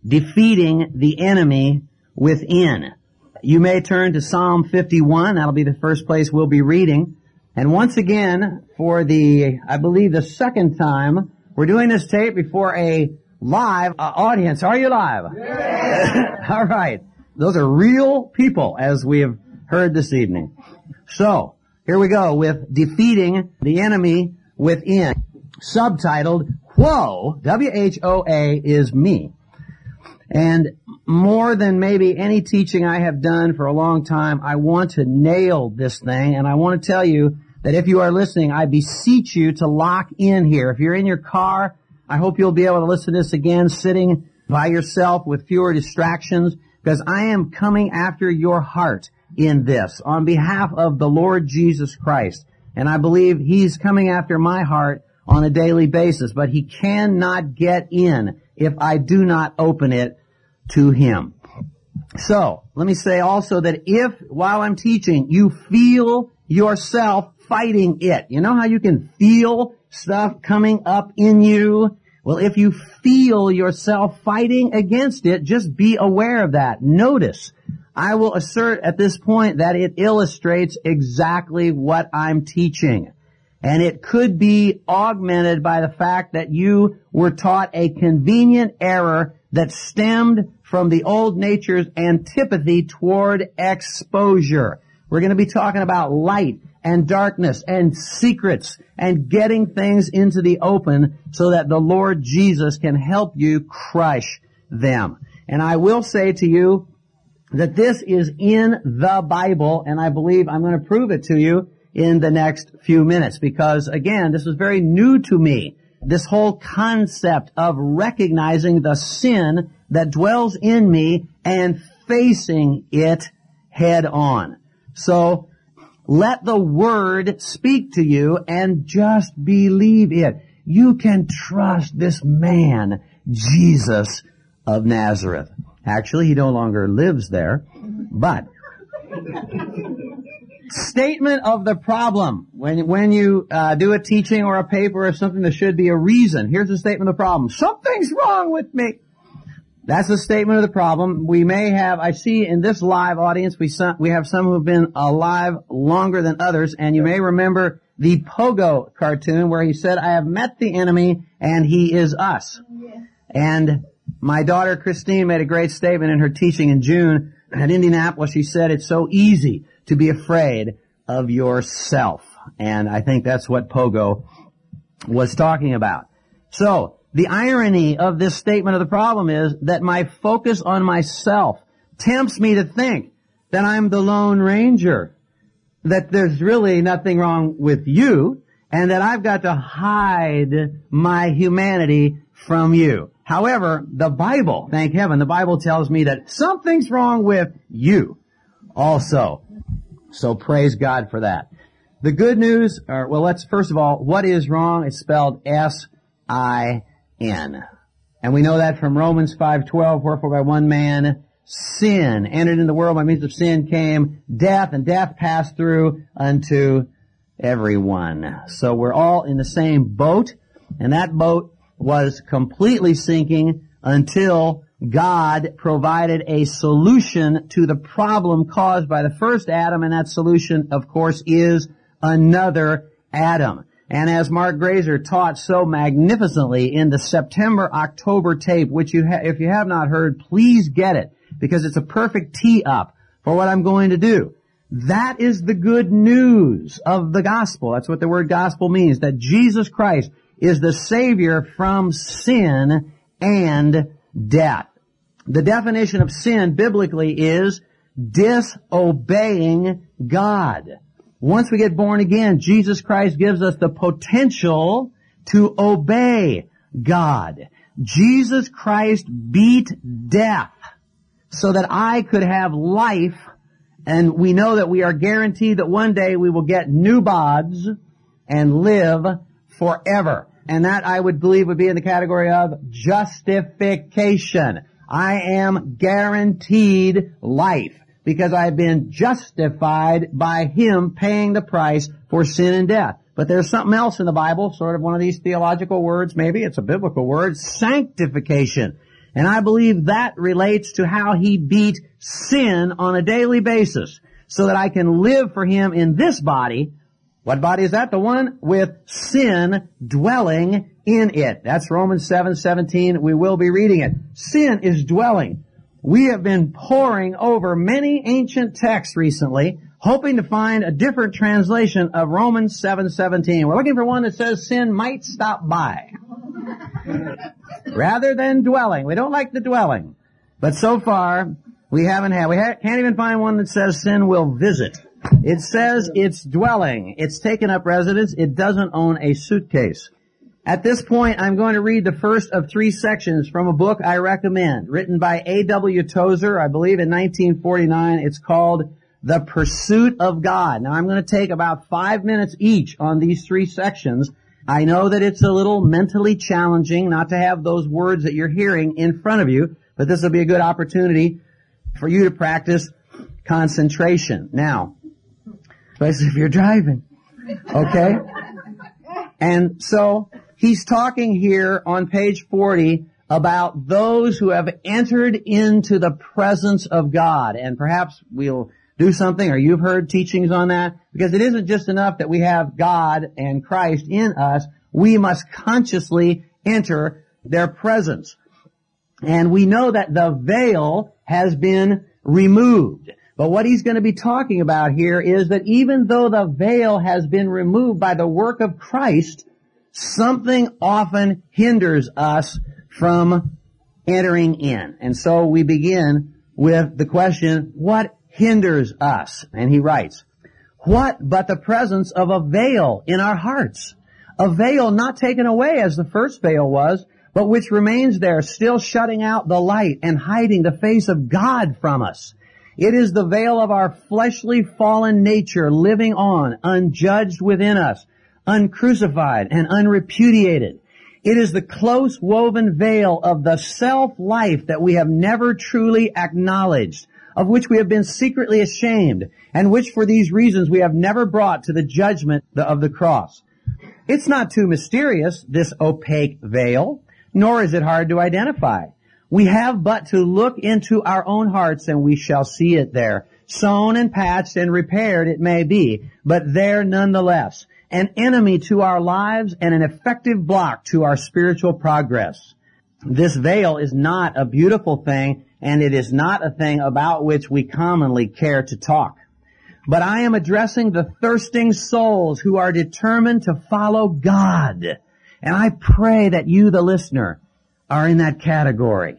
defeating the enemy within. You may turn to Psalm 51. That'll be the first place we'll be reading. And once again, for I believe the second time, we're doing this tape before a live audience. Are you live? Yeah. All right. Those are real people, as we have heard this evening. So, here we go with defeating the enemy within. Subtitled, Whoa, W-H-O-A is me. And more than maybe any teaching I have done for a long time, I want to nail this thing, and I want to tell you that if you are listening, I beseech you to lock in here. If you're in your car, I hope you'll be able to listen to this again sitting by yourself with fewer distractions, because I am coming after your heart in this on behalf of the Lord Jesus Christ. And I believe He's coming after my heart on a daily basis, but He cannot get in if I do not open it to Him. So, let me say also that if, while I'm teaching, you feel yourself fighting it, you know how you can feel stuff coming up in you? Well, if you feel yourself fighting against it, just be aware of that. Notice, I will assert at this point that it illustrates exactly what I'm teaching. And it could be augmented by the fact that you were taught a convenient error that stemmed from the old nature's antipathy toward exposure. We're going to be talking about light and darkness and secrets and getting things into the open so that the Lord Jesus can help you crush them. And I will say to you that this is in the Bible, and I believe I'm going to prove it to you in the next few minutes, because again, this is very new to me. This whole concept of recognizing the sin that dwells in me and facing it head on. So, let the Word speak to you and just believe it. You can trust this man, Jesus of Nazareth. Actually, he no longer lives there, but statement of the problem. When you do a teaching or a paper or something, there should be a reason. Here's the statement of the problem. Something's wrong with me. That's the statement of the problem. We may have, I see in this live audience, we have some who have been alive longer than others, and you may remember the Pogo cartoon where he said, I have met the enemy and he is us. Yeah. And my daughter Christine made a great statement in her teaching in June at Indianapolis. She said, it's so easy to be afraid of yourself. And I think that's what Pogo was talking about. So, the irony of this statement of the problem is that my focus on myself tempts me to think that I'm the Lone Ranger, that there's really nothing wrong with you, and that I've got to hide my humanity from you. However, the Bible, thank heaven, the Bible tells me that something's wrong with you also. So praise God for that. The good news, let's first of all, what is wrong? It's spelled S-I-N. And we know that from Romans 5:12, wherefore by one man sin entered into the world, by means of sin came death, and death passed through unto everyone. So we're all in the same boat, and that boat was completely sinking until God provided a solution to the problem caused by the first Adam, and that solution, of course, is another Adam. And as Mark Grazer taught so magnificently in the September-October tape, which if you have not heard, please get it, because it's a perfect tee-up for what I'm going to do. That is the good news of the gospel. That's what the word gospel means, that Jesus Christ is the Savior from sin and death. The definition of sin biblically is disobeying God. Once we get born again, Jesus Christ gives us the potential to obey God. Jesus Christ beat death so that I could have life, and we know that we are guaranteed that one day we will get new bodies and live forever. And that, I would believe, would be in the category of justification. I am guaranteed life because I've been justified by Him paying the price for sin and death. But there's something else in the Bible, sort of one of these theological words, maybe it's a biblical word, sanctification. And I believe that relates to how He beat sin on a daily basis so that I can live for Him in this body. What body is that? The one with sin dwelling in it. That's Romans 7:17. We will be reading it. Sin is dwelling. We have been poring over many ancient texts recently, hoping to find a different translation of Romans 7:17. We're looking for one that says sin might stop by. Rather than dwelling. We don't like the dwelling. But so far, we can't even find one that says sin will visit. It says it's dwelling. It's taken up residence. It doesn't own a suitcase. At this point, I'm going to read the first of 3 sections from a book I recommend, written by A.W. Tozer, I believe in 1949. It's called The Pursuit of God. Now, I'm going to take about 5 minutes each on these 3 sections. I know that it's a little mentally challenging not to have those words that you're hearing in front of you, but this will be a good opportunity for you to practice concentration. Now, especially if you're driving. Okay? And so, he's talking here on page 40 about those who have entered into the presence of God. And perhaps we'll do something, or you've heard teachings on that, because it isn't just enough that we have God and Christ in us. We must consciously enter their presence. And we know that the veil has been removed. But what he's going to be talking about here is that even though the veil has been removed by the work of Christ, something often hinders us from entering in. And so we begin with the question, what hinders us? And he writes, what but the presence of a veil in our hearts? A veil not taken away as the first veil was, but which remains there, still shutting out the light and hiding the face of God from us. It is the veil of our fleshly fallen nature living on, unjudged within us, uncrucified and unrepudiated. It is the close woven veil of the self-life that we have never truly acknowledged, of which we have been secretly ashamed, and which for these reasons we have never brought to the judgment of the cross. It's not too mysterious, this opaque veil, nor is it hard to identify. We have but to look into our own hearts and we shall see it there. Sewn and patched and repaired it may be, but there nonetheless. An enemy to our lives and an effective block to our spiritual progress. This veil is not a beautiful thing, and it is not a thing about which we commonly care to talk. But I am addressing the thirsting souls who are determined to follow God. And I pray that you, the listener, are in that category.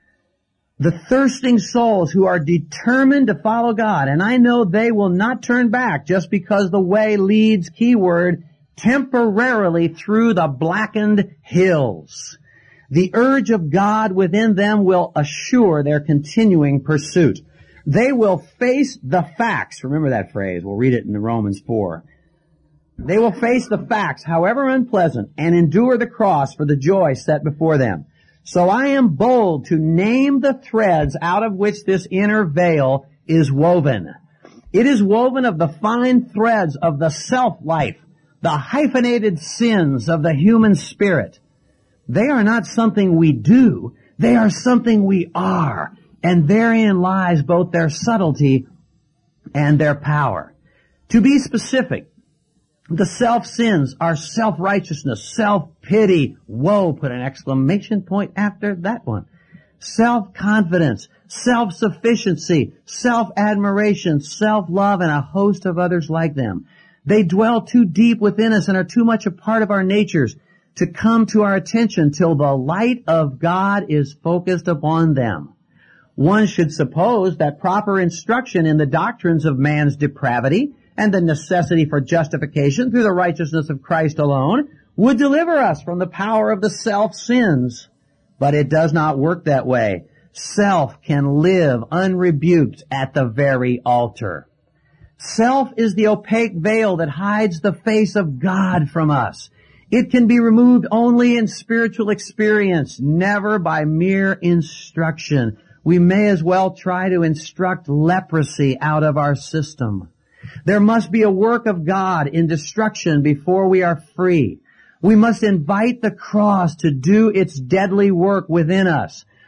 The thirsting souls who are determined to follow God. And I know they will not turn back just because the way leads, keyword, temporarily through the blackened hills. The urge of God within them will assure their continuing pursuit. They will face the facts. Remember that phrase. We'll read it in Romans 4. They will face the facts, however unpleasant, and endure the cross for the joy set before them. So I am bold to name the threads out of which this inner veil is woven. It is woven of the fine threads of the self-life, the hyphenated sins of the human spirit. They are not something we do. They are something we are. And therein lies both their subtlety and their power. To be specific, the self-sins are self-righteousness, self-pity, woe, put an exclamation point after that one, self-confidence, self-sufficiency, self-admiration, self-love, and a host of others like them. They dwell too deep within us and are too much a part of our natures to come to our attention till the light of God is focused upon them. One should suppose that proper instruction in the doctrines of man's depravity and the necessity for justification through the righteousness of Christ alone would deliver us from the power of the self-sins. But it does not work that way. Self can live unrebuked at the very altar. Self is the opaque veil that hides the face of God from us. It can be removed only in spiritual experience, never by mere instruction. We may as well try to instruct leprosy out of our system. There must be a work of God in destruction before we are free. We must invite the cross to do its deadly work within us.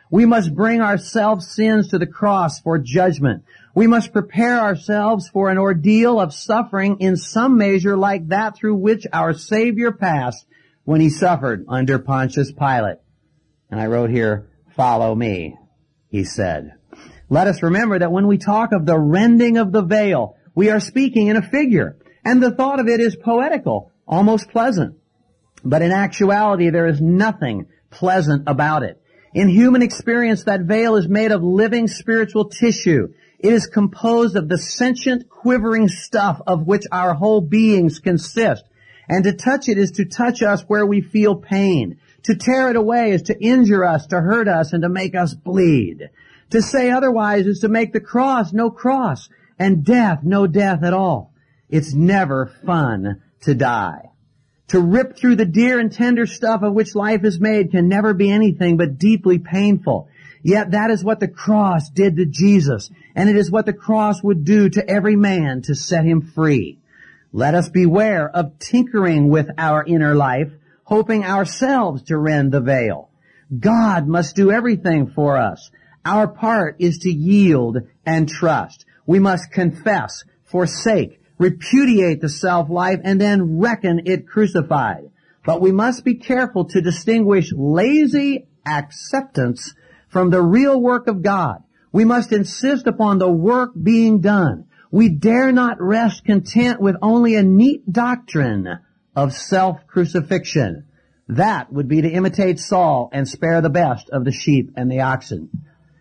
We must bring our self-sins to the cross for judgment. We must prepare ourselves for an ordeal of suffering in some measure like that through which our Savior passed when He suffered under Pontius Pilate. And I wrote here, "Follow me," He said. Let us remember that when we talk of the rending of the veil, we are speaking in a figure, and the thought of it is poetical, almost pleasant. But in actuality, there is nothing pleasant about it. In human experience, that veil is made of living spiritual tissue. It is composed of the sentient, quivering stuff of which our whole beings consist. And to touch it is to touch us where we feel pain. To tear it away is to injure us, to hurt us, and to make us bleed. To say otherwise is to make the cross no cross, and death no death at all. It's never fun to die. To rip through the dear and tender stuff of which life is made can never be anything but deeply painful. Yet that is what the cross did to Jesus, and it is what the cross would do to every man to set him free. Let us beware of tinkering with our inner life, hoping ourselves to rend the veil. God must do everything for us. Our part is to yield and trust. We must confess, forsake, repudiate the self-life, and then reckon it crucified. But we must be careful to distinguish lazy acceptance from the real work of God. We must insist upon the work being done. We dare not rest content with only a neat doctrine of self-crucifixion. That would be to imitate Saul and spare the best of the sheep and the oxen.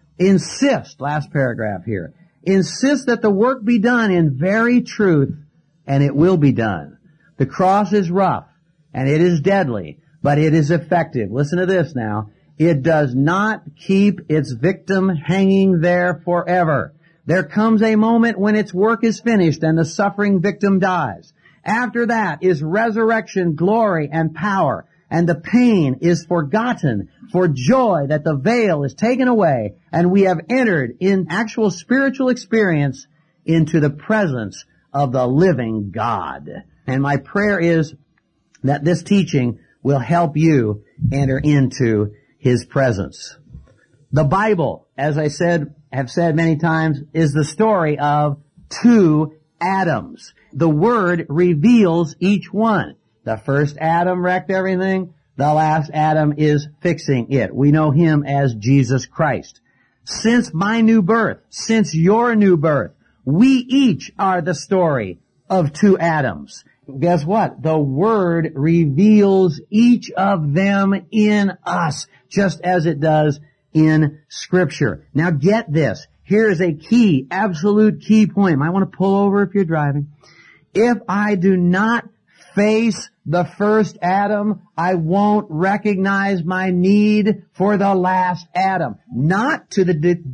Insist, last paragraph here, insist that the work be done in very truth, and it will be done. The cross is rough, and it is deadly, but it is effective. Listen to this now. It does not keep its victim hanging there forever. There comes a moment when its work is finished and the suffering victim dies. After that is resurrection, glory, and power, and the pain is forgotten for joy that the veil is taken away and we have entered in actual spiritual experience into the presence of the living God. And my prayer is that this teaching will help you enter into His presence. The Bible, as I have said many times, is the story of two Adams. The Word reveals each one. The first Adam wrecked everything. The last Adam is fixing it. We know Him as Jesus Christ. Since my new birth, since your new birth, we each are the story of two Adams. Guess what? The Word reveals each of them in us, just as it does in Scripture. Now get this. Here is a key, absolute key point. You might want to pull over if you're driving. If I do not face the first Adam, I won't recognize my need for the last Adam. Not to the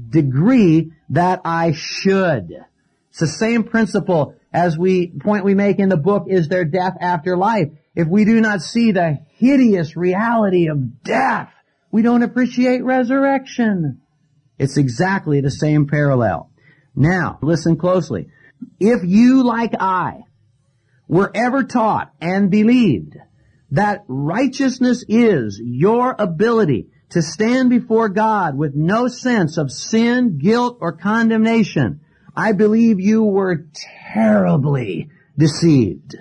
degree that I should. It's the same principle as point we make in the book, Is There Death After Life? If we do not see the hideous reality of death, we don't appreciate resurrection. It's exactly the same parallel. Now, listen closely. If you, like I, were ever taught and believed that righteousness is your ability to stand before God with no sense of sin, guilt, or condemnation, I believe you were terribly deceived.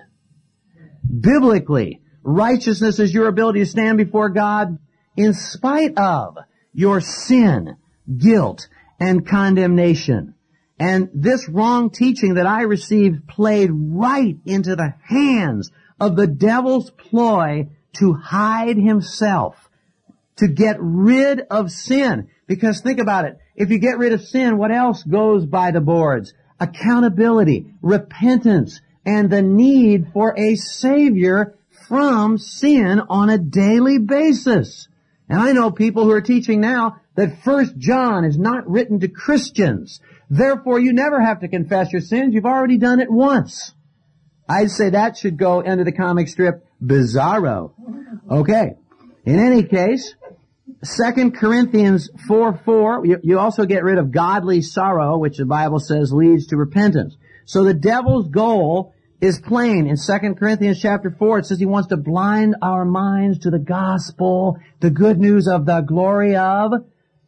Biblically, righteousness is your ability to stand before God in spite of your sin, guilt, and condemnation. And this wrong teaching that I received played right into the hands of the devil's ploy to hide himself, to get rid of sin. Because think about it. If you get rid of sin, what else goes by the boards? Accountability, repentance, and the need for a Savior from sin on a daily basis. And I know people who are teaching now that 1 John is not written to Christians. Therefore, you never have to confess your sins. You've already done it once. I'd say that should go under the comic strip Bizarro. Okay. In any case, 2 Corinthians 4:4, you also get rid of godly sorrow, which the Bible says leads to repentance. So the devil's goal is plain. In 2 Corinthians chapter 4, it says he wants to blind our minds to the gospel, the good news of the glory of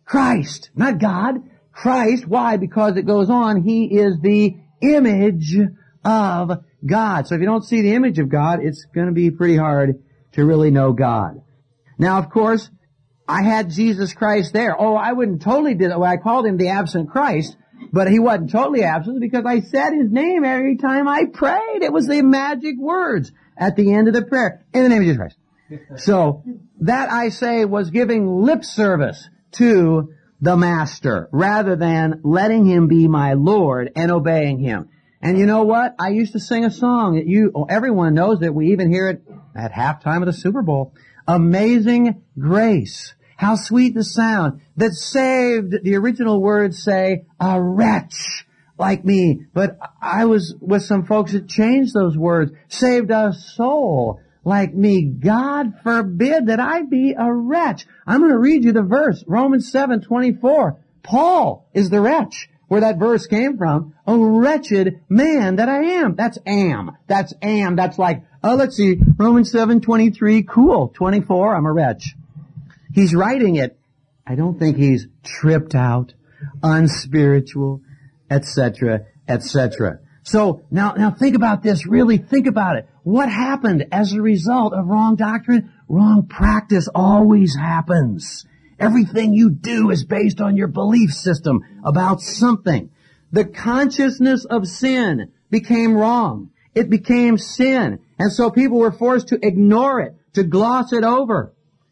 Christ, not God. Christ. Why? Because it goes on, He is the image of God. So if you don't see the image of God, it's going to be pretty hard to really know God. Now, of course, I had Jesus Christ there. Oh, I wouldn't totally do that. Well, I called Him the absent Christ, but He wasn't totally absent because I said His name every time I prayed. It was the magic words at the end of the prayer. In the name of Jesus Christ. So, that I say was giving lip service to the Master rather than letting Him be my Lord and obeying Him. And you know what? I used to sing a song that everyone knows that we even hear it at halftime of the Super Bowl. Amazing grace. How sweet the sound that saved, the original words say, a wretch like me. But I was with some folks that changed those words. Saved a soul like me. God forbid that I be a wretch. I'm going to read you the verse. Romans 7:24. Paul is the wretch. Where that verse came from. A wretched man that I am. That's am. That's am. That's like, oh, let's see. Romans 7:23. Cool. 24. I'm a wretch. He's writing it. I don't think he's tripped out, unspiritual, etc., etc. So now think about this. Really think about it. What happened as a result of wrong doctrine? Wrong practice always happens. Everything you do is based on your belief system about something. The consciousness of sin became wrong. It became sin. And so people were forced to ignore it, to gloss it over.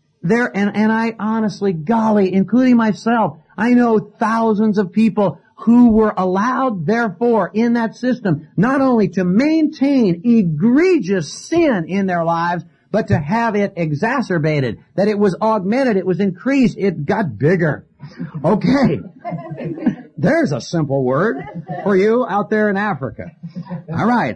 And I honestly, golly, including myself, I know thousands of people who were allowed, therefore, in that system, not only to maintain egregious sin in their lives, but to have it exacerbated, that it was augmented, it was increased, it got bigger. Okay. There's a simple word for you out there in Africa. All right.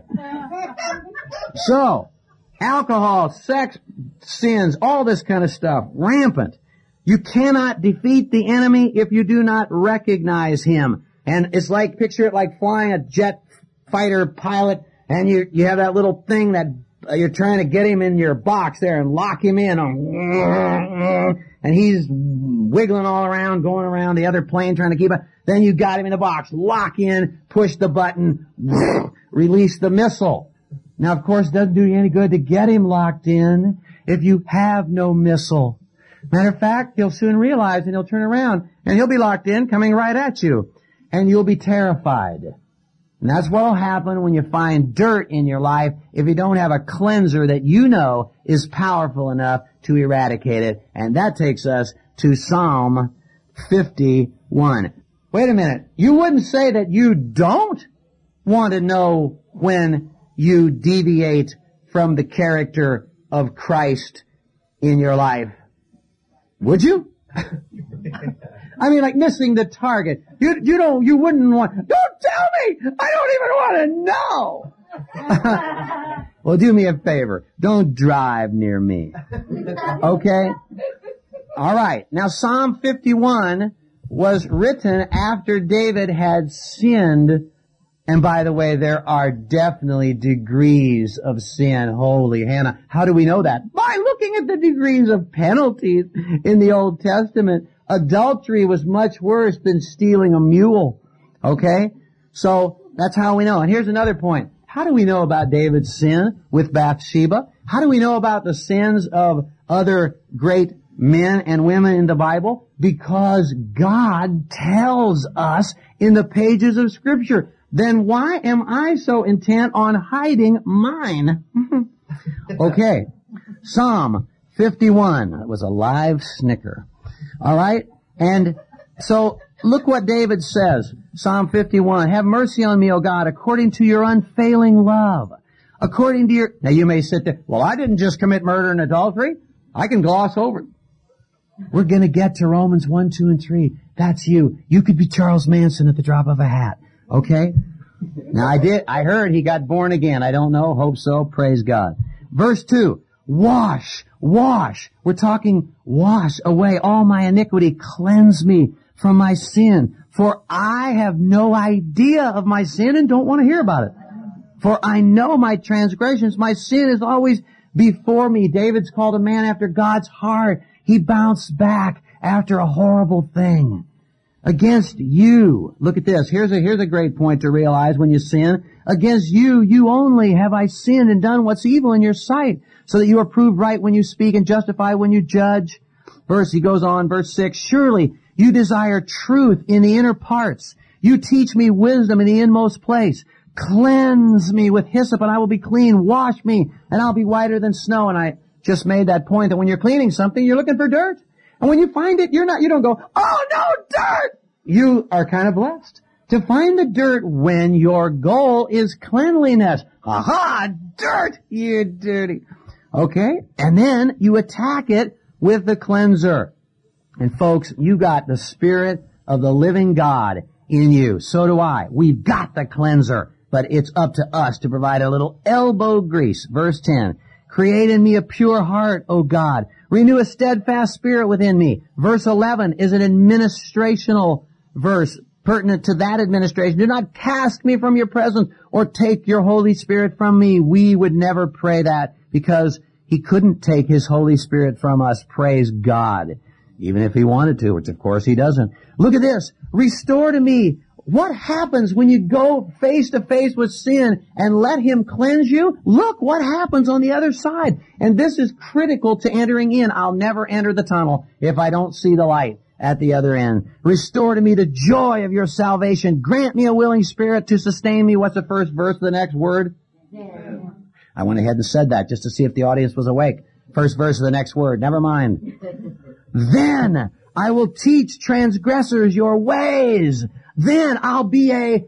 So, alcohol, sex, sins, all this kind of stuff, rampant. You cannot defeat the enemy if you do not recognize him. And it's like, picture it like flying a jet fighter pilot, and you have that little thing that you're trying to get him in your box there and lock him in, and he's wiggling all around, going around the other plane trying to keep it. Then you got him in the box, lock in, push the button, release the missile. Now, of course, it doesn't do you any good to get him locked in if you have no missile. Matter of fact, he'll soon realize, and he'll turn around, and he'll be locked in, coming right at you, and you'll be terrified. And that's what'll happen when you find dirt in your life if you don't have a cleanser that you know is powerful enough to eradicate it. And that takes us to Psalm 51. Wait a minute. You wouldn't say that you don't want to know when you deviate from the character of Christ in your life, would you? I mean, like missing the target. You wouldn't want, don't tell me! I don't even want to know! Well, do me a favor. Don't drive near me. Okay? Alright. Now, Psalm 51 was written after David had sinned. And by the way, there are definitely degrees of sin. Holy Hannah. How do we know that? By looking at the degrees of penalties in the Old Testament. Adultery was much worse than stealing a mule. Okay? So, that's how we know. And here's another point. How do we know about David's sin with Bathsheba? How do we know about the sins of other great men and women in the Bible? Because God tells us in the pages of Scripture. Then why am I so intent on hiding mine? Okay. Psalm 51. That was a live snicker. All right? And so, look what David says. Psalm 51. Have mercy on me, O God, according to your unfailing love. According to your... Now, you may sit there, well, I didn't just commit murder and adultery. I can gloss over it. We're going to get to Romans 1, 2, and 3. That's you. You could be Charles Manson at the drop of a hat. Okay? Now, I heard he got born again. I don't know. Hope so. Praise God. Verse 2. Wash. We're talking wash away all my iniquity. Cleanse me from my sin. For I have no idea of my sin and don't want to hear about it. For I know my transgressions. My sin is always before me. David's called a man after God's heart. He bounced back after a horrible thing. Against you. Look at this. Here's a great point to realize when you sin. Against you, you only have I sinned and done what's evil in your sight, so that you are proved right when you speak and justified when you judge. He goes on, verse 6, surely you desire truth in the inner parts. You teach me wisdom in the inmost place. Cleanse me with hyssop and I will be clean. Wash me and I'll be whiter than snow. And I just made that point that when you're cleaning something, you're looking for dirt. And when you find it, you don't go, oh no, dirt! You are kind of blessed to find the dirt when your goal is cleanliness. Aha! Dirt! You dirty. Okay? And then you attack it with the cleanser. And folks, you got the Spirit of the living God in you. So do I. We've got the cleanser. But it's up to us to provide a little elbow grease. Verse 10. Create in me a pure heart, O God. Renew a steadfast spirit within me. Verse 11 is an administrational verse pertinent to that administration. Do not cast me from your presence or take your Holy Spirit from me. We would never pray that because He couldn't take His Holy Spirit from us. Praise God. Even if He wanted to, which of course He doesn't. Look at this. Restore to me. What happens when you go face to face with sin and let Him cleanse you? Look what happens on the other side. And this is critical to entering in. I'll never enter the tunnel if I don't see the light at the other end. Restore to me the joy of your salvation. Grant me a willing spirit to sustain me. What's the first verse of the next word? Yeah. I went ahead and said that just to see if the audience was awake. First verse of the next word. Never mind. Then I will teach transgressors your ways. Then I'll be a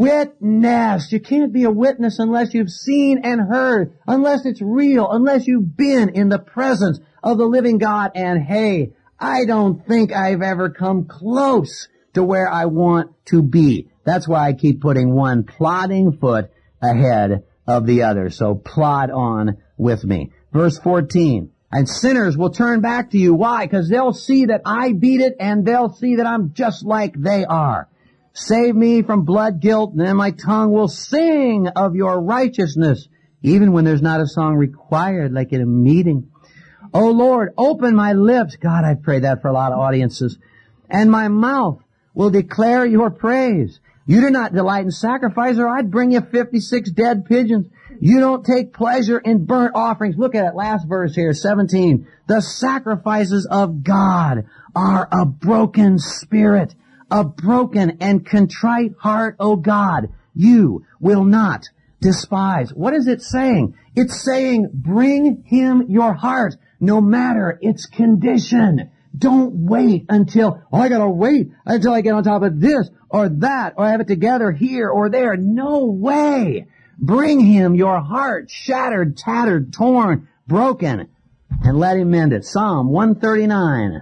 witness. You can't be a witness unless you've seen and heard, unless it's real, unless you've been in the presence of the living God. And hey, I don't think I've ever come close to where I want to be. That's why I keep putting one plodding foot ahead of the other. So plod on with me. Verse 14. And sinners will turn back to you. Why? Because they'll see that I beat it and they'll see that I'm just like they are. Save me from blood guilt, and then my tongue will sing of your righteousness, even when there's not a song required, like in a meeting. Oh Lord, open my lips. God, I pray that for a lot of audiences. And my mouth will declare your praise. You do not delight in sacrifice, or I'd bring you 56 dead pigeons. You don't take pleasure in burnt offerings. Look at that last verse here, 17. The sacrifices of God are a broken spirit. A broken and contrite heart, O God, you will not despise. What is it saying? It's saying, bring Him your heart, no matter its condition. Don't wait until, I gotta wait until I get on top of this or that, or I have it together here or there. No way. Bring Him your heart, shattered, tattered, torn, broken, and let Him mend it. Psalm 139.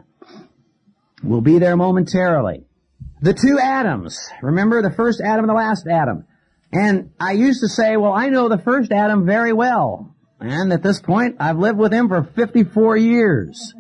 We'll be there momentarily. The two Adams. Remember the first Adam and the last Adam. And I used to say, well, I know the first Adam very well. And at this point, I've lived with him for 54 years.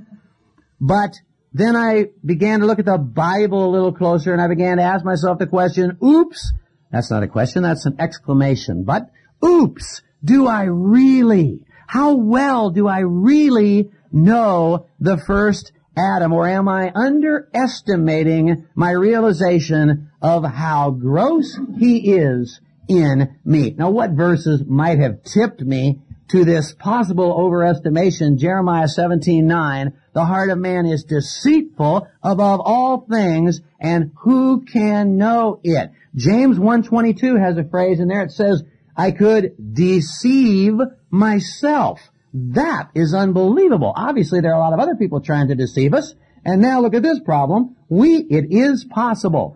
But then I began to look at the Bible a little closer, and I began to ask myself the question, oops. That's not a question, that's an exclamation. But, oops, do I really? How well do I really know the first Adam, or am I underestimating my realization of how gross he is in me? Now, what verses might have tipped me to this possible overestimation? Jeremiah 17:9, the heart of man is deceitful above all things, and who can know it? James 1:22 has a phrase in there. It says, I could deceive myself. That is unbelievable. Obviously, there are a lot of other people trying to deceive us. And now look at this problem. It is possible.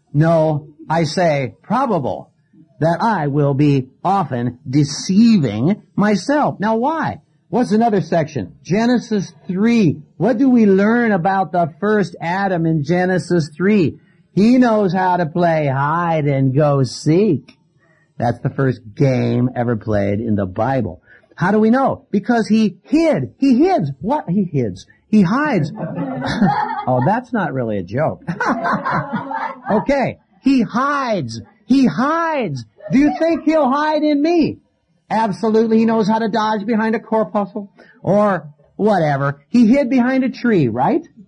No, I say probable that I will be often deceiving myself. Now why? What's another section? Genesis 3. What do we learn about the first Adam in Genesis 3? He knows how to play hide and go seek. That's the first game ever played in the Bible. How do we know? Because he hid. He hides. What? He hides. He hides. Oh, that's not really a joke. Okay. He hides. He hides. Do you think he'll hide in me? Absolutely. He knows how to dodge behind a corpuscle or whatever. He hid behind a tree, right?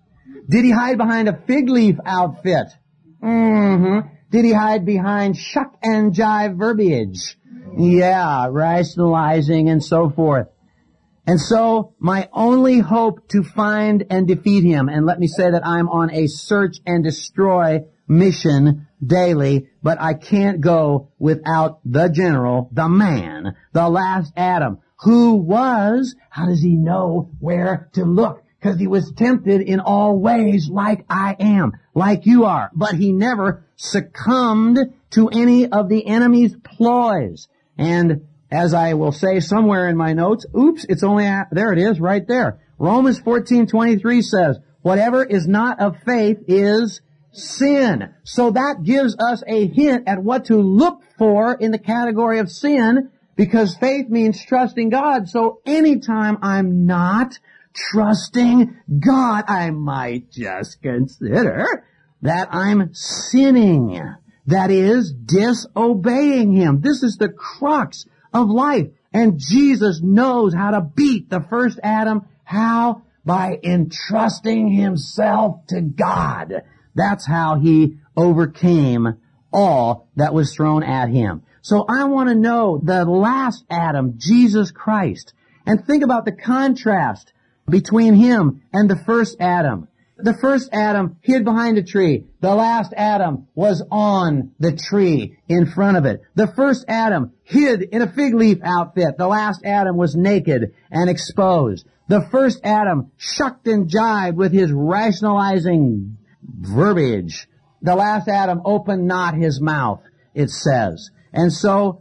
Did he hide behind a fig leaf outfit? Mm-hmm. Did he hide behind shuck and jive verbiage? Yeah, rationalizing and so forth. And so, my only hope to find and defeat him, and let me say that I'm on a search and destroy mission daily, but I can't go without the general, the man, the last Adam, who was, how does he know where to look? Because he was tempted in all ways like I am, like you are, but he never succumbed to any of the enemy's ploys. And as I will say somewhere in my notes, oops, it's only, there it is, right there. Romans 14:23 says, whatever is not of faith is sin. So that gives us a hint at what to look for in the category of sin, because faith means trusting God. So anytime I'm not trusting God, I might just consider that I'm sinning. That is, disobeying Him. This is the crux of life. And Jesus knows how to beat the first Adam. How? By entrusting himself to God. That's how he overcame all that was thrown at him. So I want to know the last Adam, Jesus Christ. And think about the contrast between him and the first Adam. The first Adam hid behind a tree. The last Adam was on the tree in front of it. The first Adam hid in a fig leaf outfit. The last Adam was naked and exposed. The first Adam shucked and jived with his rationalizing verbiage. The last Adam opened not his mouth, it says. And so,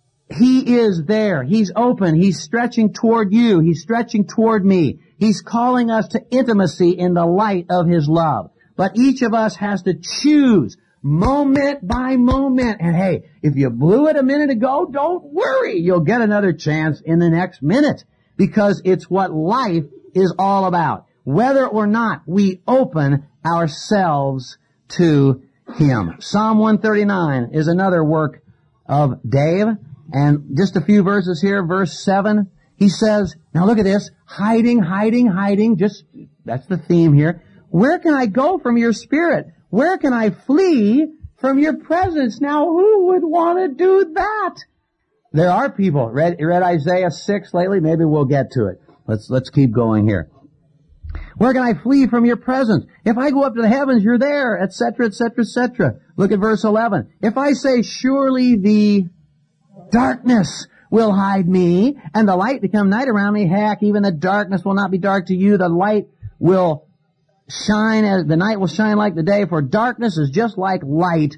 he is there. He's open. He's stretching toward you. He's stretching toward me. He's calling us to intimacy in the light of His love. But each of us has to choose moment by moment. And hey, if you blew it a minute ago, don't worry. You'll get another chance in the next minute. Because it's what life is all about. Whether or not we open ourselves to Him. Psalm 139 is another work of Dave. And just a few verses here, verse 7, he says, now look at this, hiding, just, that's the theme here. Where can I go from your spirit? Where can I flee from your presence? Now who would want to do that? There are people, read Isaiah 6 lately, maybe we'll get to it. Let's keep going here. Where can I flee from your presence? If I go up to the heavens, you're there, etc., etc., etc. Look at verse 11. If I say, surely the darkness will hide me, and the light become night around me. Heck, even the darkness will not be dark to you. The light will shine as the night will shine like the day, for darkness is just like light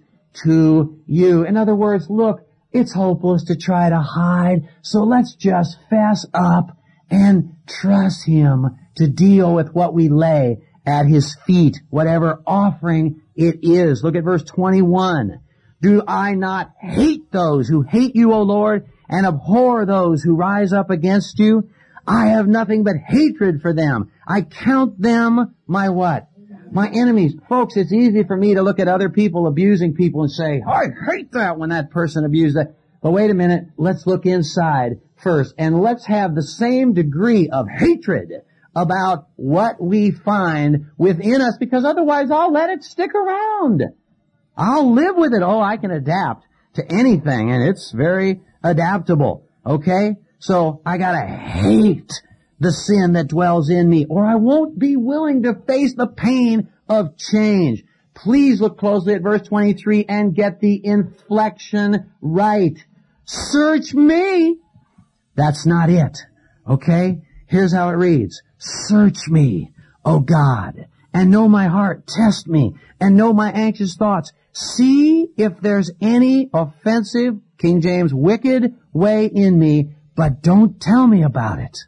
to you. In other words, look, it's hopeless to try to hide, so let's just fess up and trust Him to deal with what we lay at His feet, whatever offering it is. Look at verse 21. Do I not hate those who hate you, O Lord, and abhor those who rise up against you? I have nothing but hatred for them. I count them my what? My enemies. Folks, it's easy for me to look at other people abusing people and say, I hate that when that person abused that. But wait a minute, let's look inside first, and let's have the same degree of hatred about what we find within us, because otherwise I'll let it stick around. I'll live with it. Oh, I can adapt to anything, and it's very adaptable. Okay? So I gotta hate the sin that dwells in me, or I won't be willing to face the pain of change. Please look closely at verse 23 and get the inflection right. Search me. That's not it. Okay? Here's how it reads. Search me, O God, and know my heart. Test me, and know my anxious thoughts. See if there's any offensive, King James, wicked way in me, but don't tell me about it.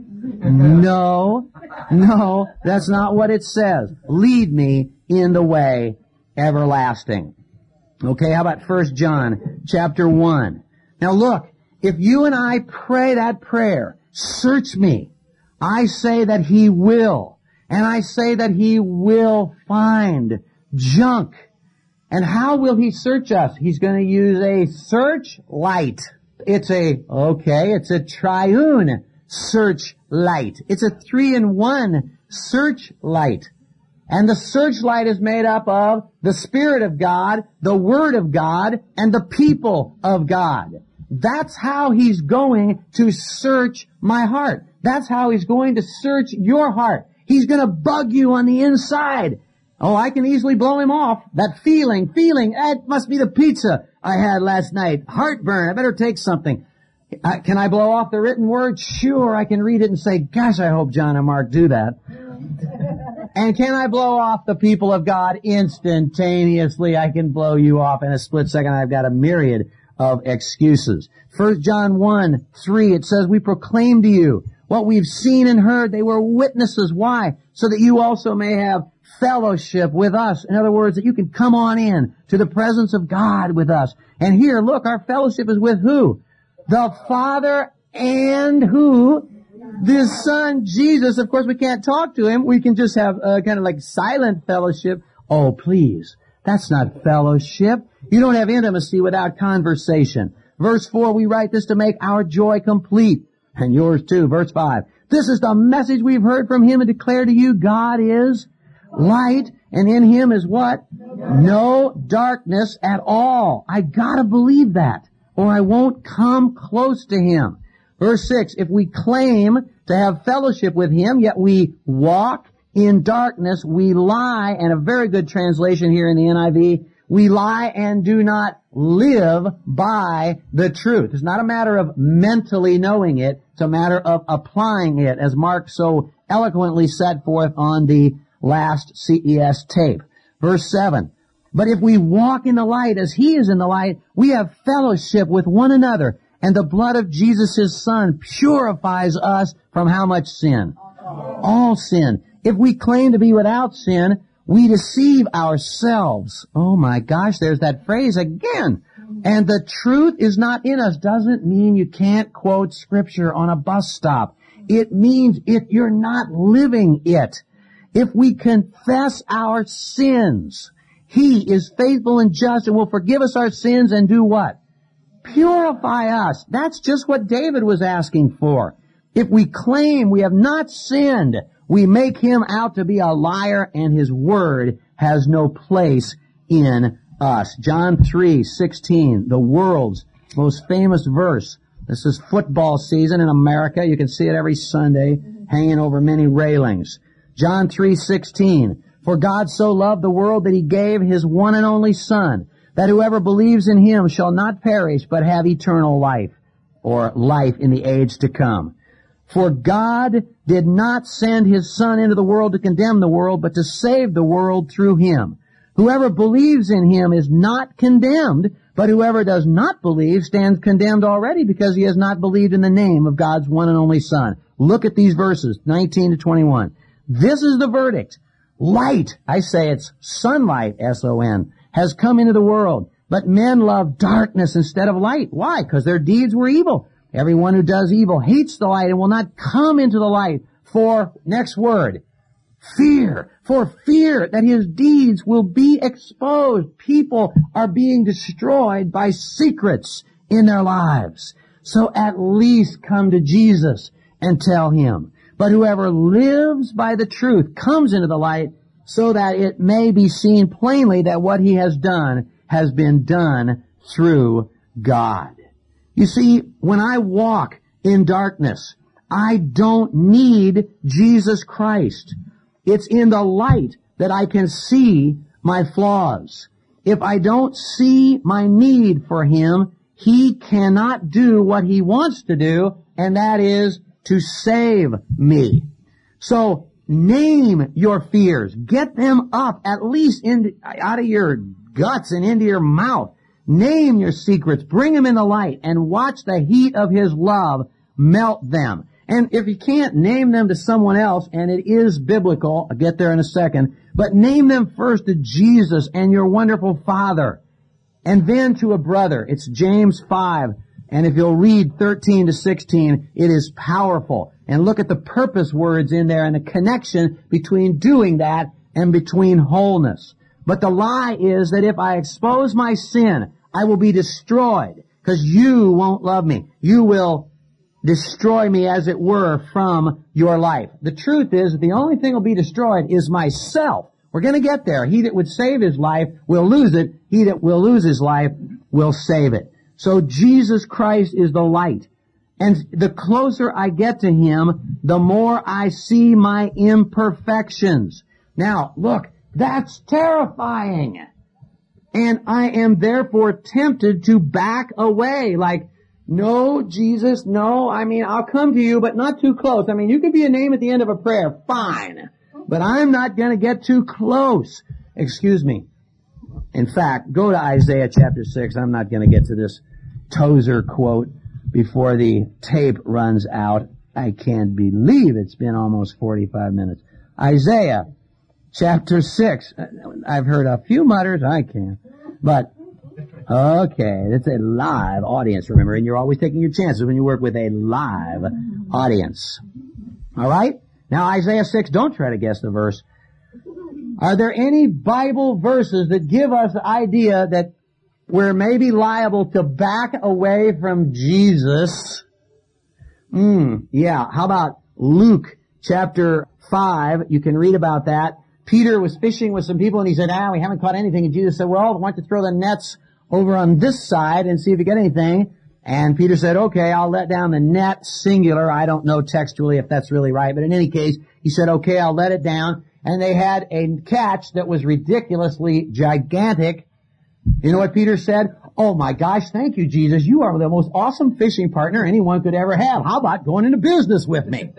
No, that's not what it says. Lead me in the way everlasting. Okay, how about 1 John chapter 1? Now look, if you and I pray that prayer, search me, I say that He will. And I say that He will find junk. And how will He search us? He's going to use a searchlight. It's a triune searchlight. It's a 3-in-1 searchlight. And the searchlight is made up of the Spirit of God, the Word of God, and the people of God. That's how He's going to search my heart. That's how He's going to search your heart. He's going to bug you on the inside. Oh, I can easily blow Him off. That feeling, that must be the pizza I had last night. Heartburn, I better take something. Can I blow off the written word? Sure, I can read it and say, gosh, I hope John and Mark do that. And can I blow off the people of God instantaneously? I can blow you off in a split second. I've got a myriad of excuses. 1 John 1:3, it says, we proclaim to you what we've seen and heard. They were witnesses. Why? So that you also may have fellowship with us. In other words, that you can come on in to the presence of God with us. And here, look, our fellowship is with who? The Father and who? The Son, Jesus. Of course, we can't talk to Him. We can just have kind of like silent fellowship. Oh, please. That's not fellowship. You don't have intimacy without conversation. Verse 4, we write this to make our joy complete. And yours too. Verse 5. This is the message we've heard from Him and declare to you, God is light, and in Him is what? No darkness at all. I gotta believe that, or I won't come close to Him. Verse 6, if we claim to have fellowship with Him, yet we walk in darkness, we lie, and a very good translation here in the NIV, we lie and do not live by the truth. It's not a matter of mentally knowing it, it's a matter of applying it, as Mark so eloquently set forth on the last CES tape. Verse 7, but if we walk in the light as He is in the light, we have fellowship with one another, and the blood of Jesus, His Son, purifies us from how much sin? All sin. If we claim to be without sin, we deceive ourselves. Oh my gosh, there's that phrase again. And the truth is not in us doesn't mean you can't quote Scripture on a bus stop. It means if you're not living it. If we confess our sins, He is faithful and just and will forgive us our sins and do what? Purify us. That's just what David was asking for. If we claim we have not sinned, we make Him out to be a liar, and His word has no place in us. John 3:16, the world's most famous verse. This is football season in America. You can see it every Sunday hanging over many railings. John 3:16, for God so loved the world that He gave His one and only Son, that whoever believes in Him shall not perish but have eternal life, or life in the age to come. For God did not send His Son into the world to condemn the world, but to save the world through Him. Whoever believes in Him is not condemned, but whoever does not believe stands condemned already because he has not believed in the name of God's one and only Son. Look at these verses, 19 to 21. This is the verdict. Light, I say it's sunlight, S-O-N, has come into the world, but men love darkness instead of light. Why? Because their deeds were evil. Everyone who does evil hates the light and will not come into the light for, next word, fear. For fear that his deeds will be exposed. People are being destroyed by secrets in their lives. So at least come to Jesus and tell Him. But whoever lives by the truth comes into the light so that it may be seen plainly that what he has been done through God. You see, when I walk in darkness, I don't need Jesus Christ. It's in the light that I can see my flaws. If I don't see my need for Him, He cannot do what He wants to do, and that is to save me. So, name your fears. Get them up, at least out of your guts and into your mouth. Name your secrets. Bring them in the light and watch the heat of His love melt them. And if you can't name them to someone else, and it is biblical, I'll get there in a second, but name them first to Jesus and your wonderful Father, and then to a brother. It's James 5, and if you'll read 13 to 16, it is powerful. And look at the purpose words in there and the connection between doing that and between wholeness. But the lie is that if I expose my sin, I will be destroyed, because you won't love me. You will destroy me, as it were, from your life. The truth is that the only thing that will be destroyed is myself We're going to get there. He that would save his life will lose it. He that will lose his life will save it. So Jesus Christ is the light. And the closer I get to Him, the more I see my imperfections. Now, look, that's terrifying. And I am therefore tempted to back away. Like, no, Jesus, no. I mean, I'll come to you, but not too close. I mean, you can be a name at the end of a prayer. Fine. But I'm not going to get too close. Excuse me. In fact, go to Isaiah chapter 6. I'm not going to get to this Tozer quote before the tape runs out. I can't believe it's been almost 45 minutes. Isaiah chapter 6. I've heard a few mutters. I can't. But, okay, it's a live audience, remember, and you're always taking your chances when you work with a live audience. All right? Now, Isaiah 6, don't try to guess the verse. Are there any Bible verses that give us the idea that we're maybe liable to back away from Jesus? Yeah. How about Luke chapter 5? You can read about that. Peter was fishing with some people and he said, we haven't caught anything. And Jesus said, well, why don't you throw the nets over on this side and see if you get anything? And Peter said, okay, I'll let down the net, singular. I don't know textually if that's really right, but in any case, he said, okay, I'll let it down. And they had a catch that was ridiculously gigantic. You know what Peter said? Oh my gosh, thank you, Jesus. You are the most awesome fishing partner anyone could ever have. How about going into business with me?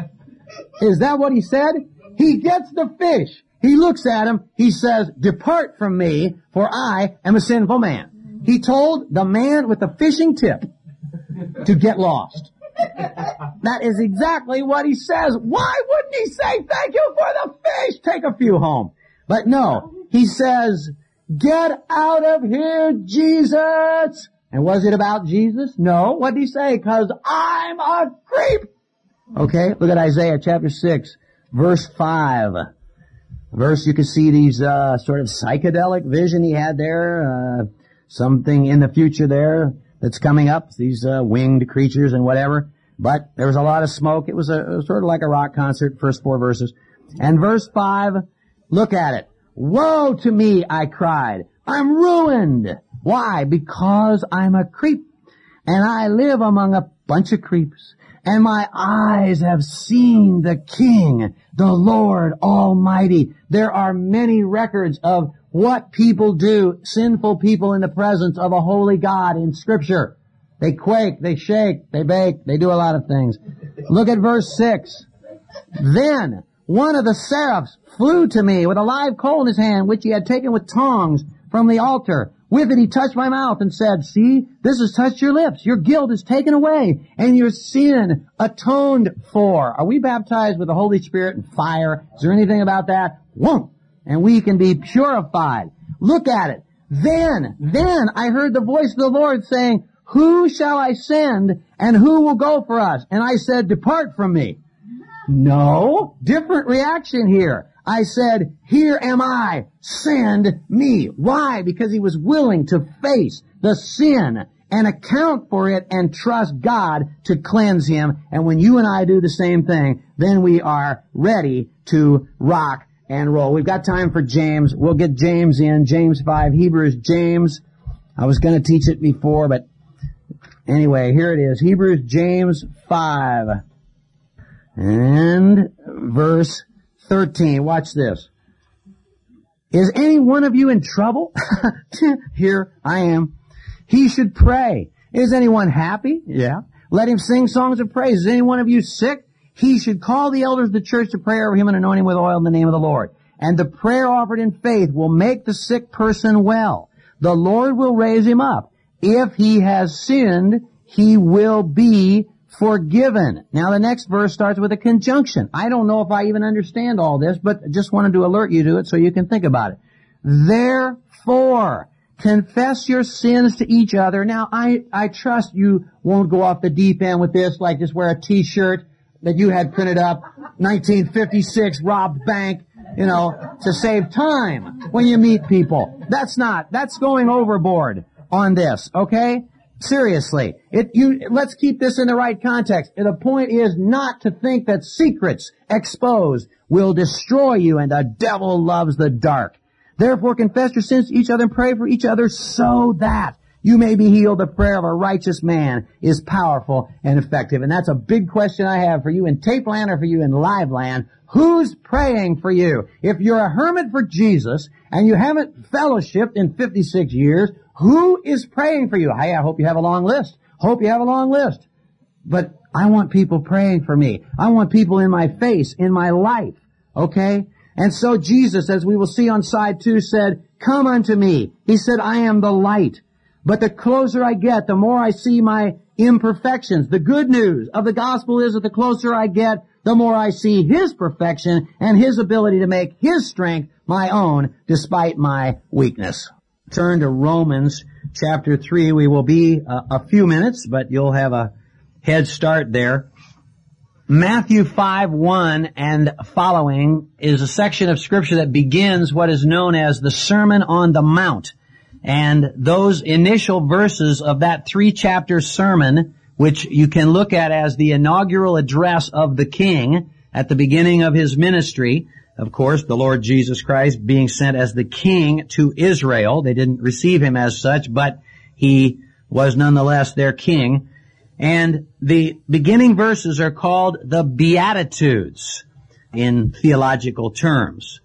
Is that what he said? He gets the fish. He looks at him. He says, depart from me, for I am a sinful man. He told the man with the fishing tip to get lost. That is exactly what he says. Why wouldn't he say, thank you for the fish? Take a few home. But no, he says, get out of here, Jesus. And was it about Jesus? No. What did he say? Because I'm a creep. Okay, look at Isaiah chapter 6, verse 5. Verse, you can see these sort of psychedelic vision he had there, something in the future there that's coming up, these winged creatures and whatever. But there was a lot of smoke. It was sort of like a rock concert, first 4 verses. And verse 5, look at it. Woe to me, I cried. I'm ruined. Why? Because I'm a creep, and I live among a bunch of creeps. And my eyes have seen the King, the Lord Almighty. There are many records of what people do, sinful people in the presence of a holy God in Scripture. They quake, they shake, they bake, they do a lot of things. Look at verse 6. Then one of the seraphs flew to me with a live coal in his hand, which he had taken with tongs from the altar. With it he touched my mouth and said, see, this has touched your lips. Your guilt is taken away and your sin atoned for. Are we baptized with the Holy Spirit and fire? Is there anything about that? Won't. And we can be purified. Look at it. Then I heard the voice of the Lord saying, who shall I send and who will go for us? And I said, depart from me. No, different reaction here. I said, here am I, send me. Why? Because he was willing to face the sin and account for it and trust God to cleanse him. And when you and I do the same thing, then we are ready to rock and roll. We've got time for James. We'll get James in. James 5, Hebrews, James. I was going to teach it before, but anyway, here it is. Hebrews, James 5 and verse 13. Watch this. Is any one of you in trouble? Here I am. He should pray. Is anyone happy? Yeah. Let him sing songs of praise. Is any one of you sick? He should call the elders of the church to pray over him and anoint him with oil in the name of the Lord. And the prayer offered in faith will make the sick person well. The Lord will raise him up. If he has sinned, he will be forgiven. Now the next verse starts with a conjunction. I don't know if I even understand all this, but just wanted to alert you to it so you can think about it. Therefore, confess your sins to each other. Now I trust you won't go off the deep end with this, like just wear a t-shirt that you had printed up, 1956, robbed bank, to save time when you meet people. That's going overboard on this, okay? Seriously. Let's keep this in the right context. The point is not to think that secrets exposed will destroy you, and the devil loves the dark. Therefore confess your sins to each other and pray for each other so that you may be healed. The prayer of a righteous man is powerful and effective. And that's a big question I have for you in Tape Land or for you in Live Land. Who's praying for you? If you're a hermit for Jesus and you haven't fellowshipped in 56 years, who is praying for you? Hey, I hope you have a long list. Hope you have a long list. But I want people praying for me. I want people in my face, in my life. Okay? And so Jesus, as we will see on side 2, said, come unto me. He said, I am the light. But the closer I get, the more I see my imperfections. The good news of the gospel is that the closer I get, the more I see His perfection and His ability to make His strength my own despite my weakness. Turn to Romans chapter 3. We will be a few minutes, but you'll have a head start there. Matthew 5:1 and following is a section of Scripture that begins what is known as the Sermon on the Mount. And those initial verses of that 3-chapter sermon, which you can look at as the inaugural address of the King at the beginning of His ministry, of course, the Lord Jesus Christ being sent as the King to Israel. They didn't receive Him as such, but He was nonetheless their King. And the beginning verses are called the Beatitudes in theological terms.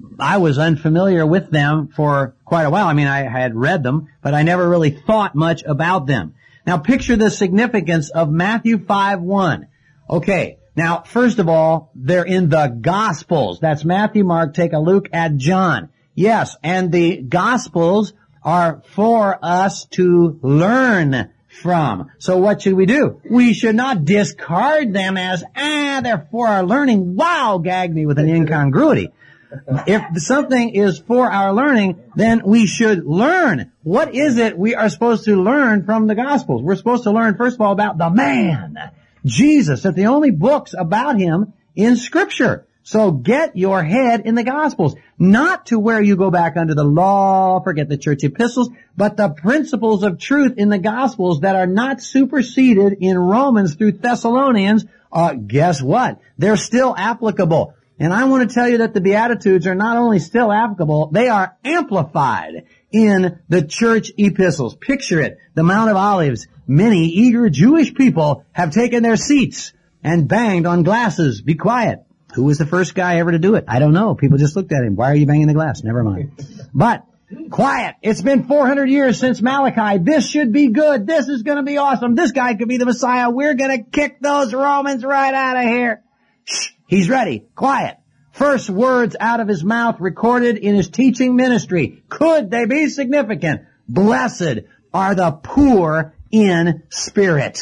I was unfamiliar with them for quite a while. I mean, I had read them, but I never really thought much about them. Now picture the significance of Matthew 5:1. Okay, now first of all, they're in the Gospels. That's Matthew, Mark, take a look at John. Yes, and the Gospels are for us to learn from. So what should we do? We should not discard them as, they're for our learning. Wow, gag me with an incongruity. If something is for our learning, then we should learn. What is it we are supposed to learn from the Gospels? We're supposed to learn, first of all, about the man, Jesus. That's the only books about Him in Scripture. So get your head in the Gospels. Not to where you go back under the law, forget the church epistles, but the principles of truth in the Gospels that are not superseded in Romans through Thessalonians. Guess what? They're still applicable. And I want to tell you that the Beatitudes are not only still applicable, they are amplified in the church epistles. Picture it, the Mount of Olives. Many eager Jewish people have taken their seats and banged on glasses. Be quiet. Who was the first guy ever to do it? I don't know. People just looked at him. Why are you banging the glass? Never mind. But, quiet. It's been 400 years since Malachi. This should be good. This is going to be awesome. This guy could be the Messiah. We're going to kick those Romans right out of here. Shh. He's ready. Quiet. First words out of his mouth recorded in his teaching ministry. Could they be significant? Blessed are the poor in spirit,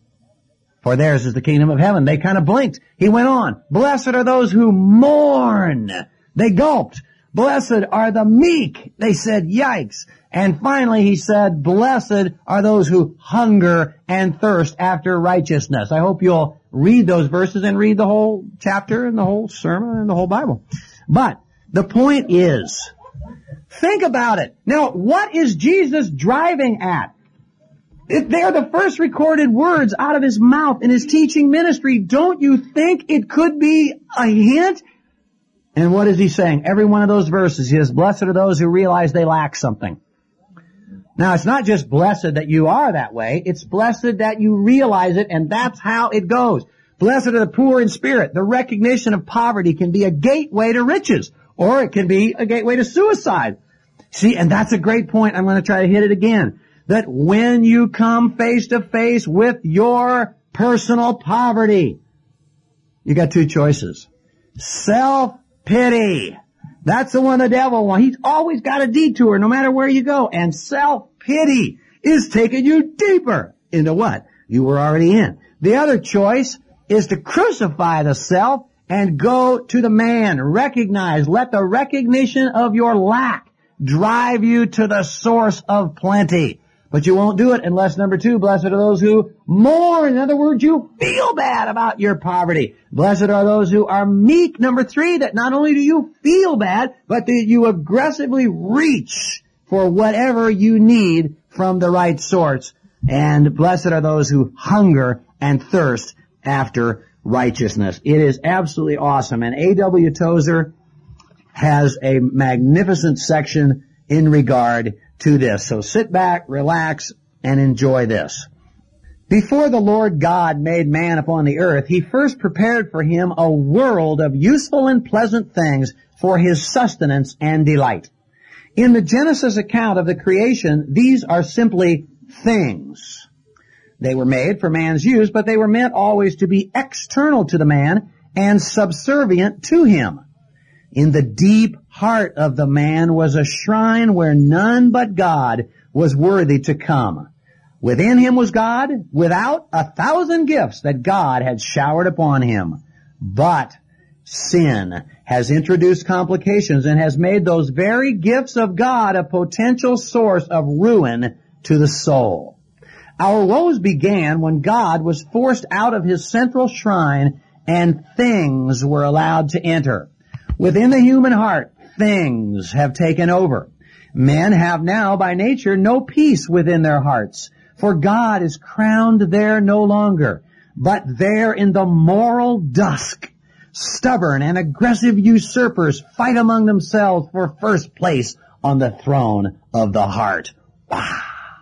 for theirs is the kingdom of heaven. They kind of blinked. He went on. Blessed are those who mourn. They gulped. Blessed are the meek. They said, yikes. And finally he said, blessed are those who hunger and thirst after righteousness. I hope you'll read those verses and read the whole chapter and the whole sermon and the whole Bible. But the point is, think about it. Now, what is Jesus driving at? They're the first recorded words out of his mouth in his teaching ministry. Don't you think it could be a hint? And what is he saying? Every one of those verses, he says, blessed are those who realize they lack something. Now, it's not just blessed that you are that way. It's blessed that you realize it, and that's how it goes. Blessed are the poor in spirit. The recognition of poverty can be a gateway to riches, or it can be a gateway to suicide. See, and that's a great point. I'm going to try to hit it again. That when you come face to face with your personal poverty, you got two choices. Self-pity. That's the one the devil wants. He's always got a detour no matter where you go. And self-pity is taking you deeper into what you were already in. The other choice is to crucify the self and go to the man. Recognize, let the recognition of your lack drive you to the source of plenty. But you won't do it unless, number two, blessed are those who mourn. In other words, you feel bad about your poverty. Blessed are those who are meek. Number three, that not only do you feel bad, but that you aggressively reach for whatever you need from the right source. And blessed are those who hunger and thirst after righteousness. It is absolutely awesome. And A.W. Tozer has a magnificent section in regard to this. So sit back, relax, and enjoy this. Before the Lord God made man upon the earth, He first prepared for him a world of useful and pleasant things for his sustenance and delight. In the Genesis account of the creation, these are simply things. They were made for man's use, but they were meant always to be external to the man and subservient to him. In the deep heart of the man was a shrine where none but God was worthy to come. Within him was God, without 1,000 gifts that God had showered upon him. But sin has introduced complications and has made those very gifts of God a potential source of ruin to the soul. Our woes began when God was forced out of His central shrine and things were allowed to enter. Within the human heart, things have taken over. Men have now by nature no peace within their hearts, for God is crowned there no longer, but there in the moral dusk. Stubborn and aggressive usurpers fight among themselves for first place on the throne of the heart. Wow.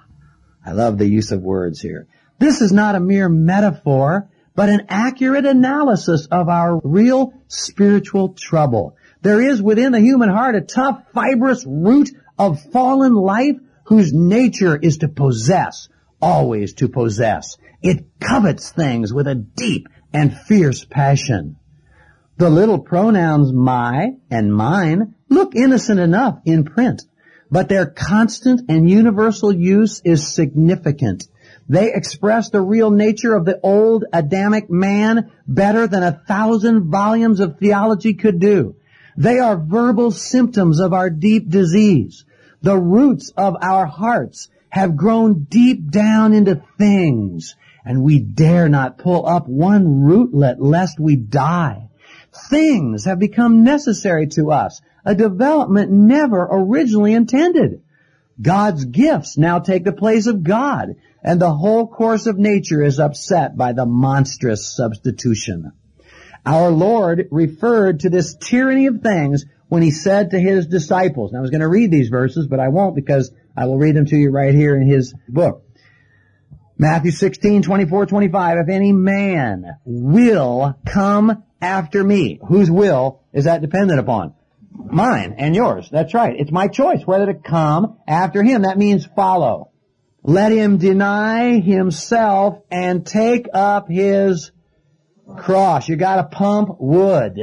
I love the use of words here. This is not a mere metaphor, but an accurate analysis of our real spiritual trouble. There is within the human heart a tough, fibrous root of fallen life whose nature is to possess, always to possess. It covets things with a deep and fierce passion. The little pronouns my and mine look innocent enough in print, but their constant and universal use is significant. They express the real nature of the old Adamic man better than 1,000 volumes of theology could do. They are verbal symptoms of our deep disease. The roots of our hearts have grown deep down into things, and we dare not pull up one rootlet lest we die. Things have become necessary to us, a development never originally intended. God's gifts now take the place of God, and the whole course of nature is upset by the monstrous substitution. Our Lord referred to this tyranny of things when He said to His disciples, and I was going to read these verses, but I won't because I will read them to you right here in His book. Matthew 16:24-25, if any man will come after me. Whose will is that dependent upon? Mine and yours. That's right. It's my choice whether to come after Him. That means follow. Let him deny himself and take up his cross. You gotta pump wood.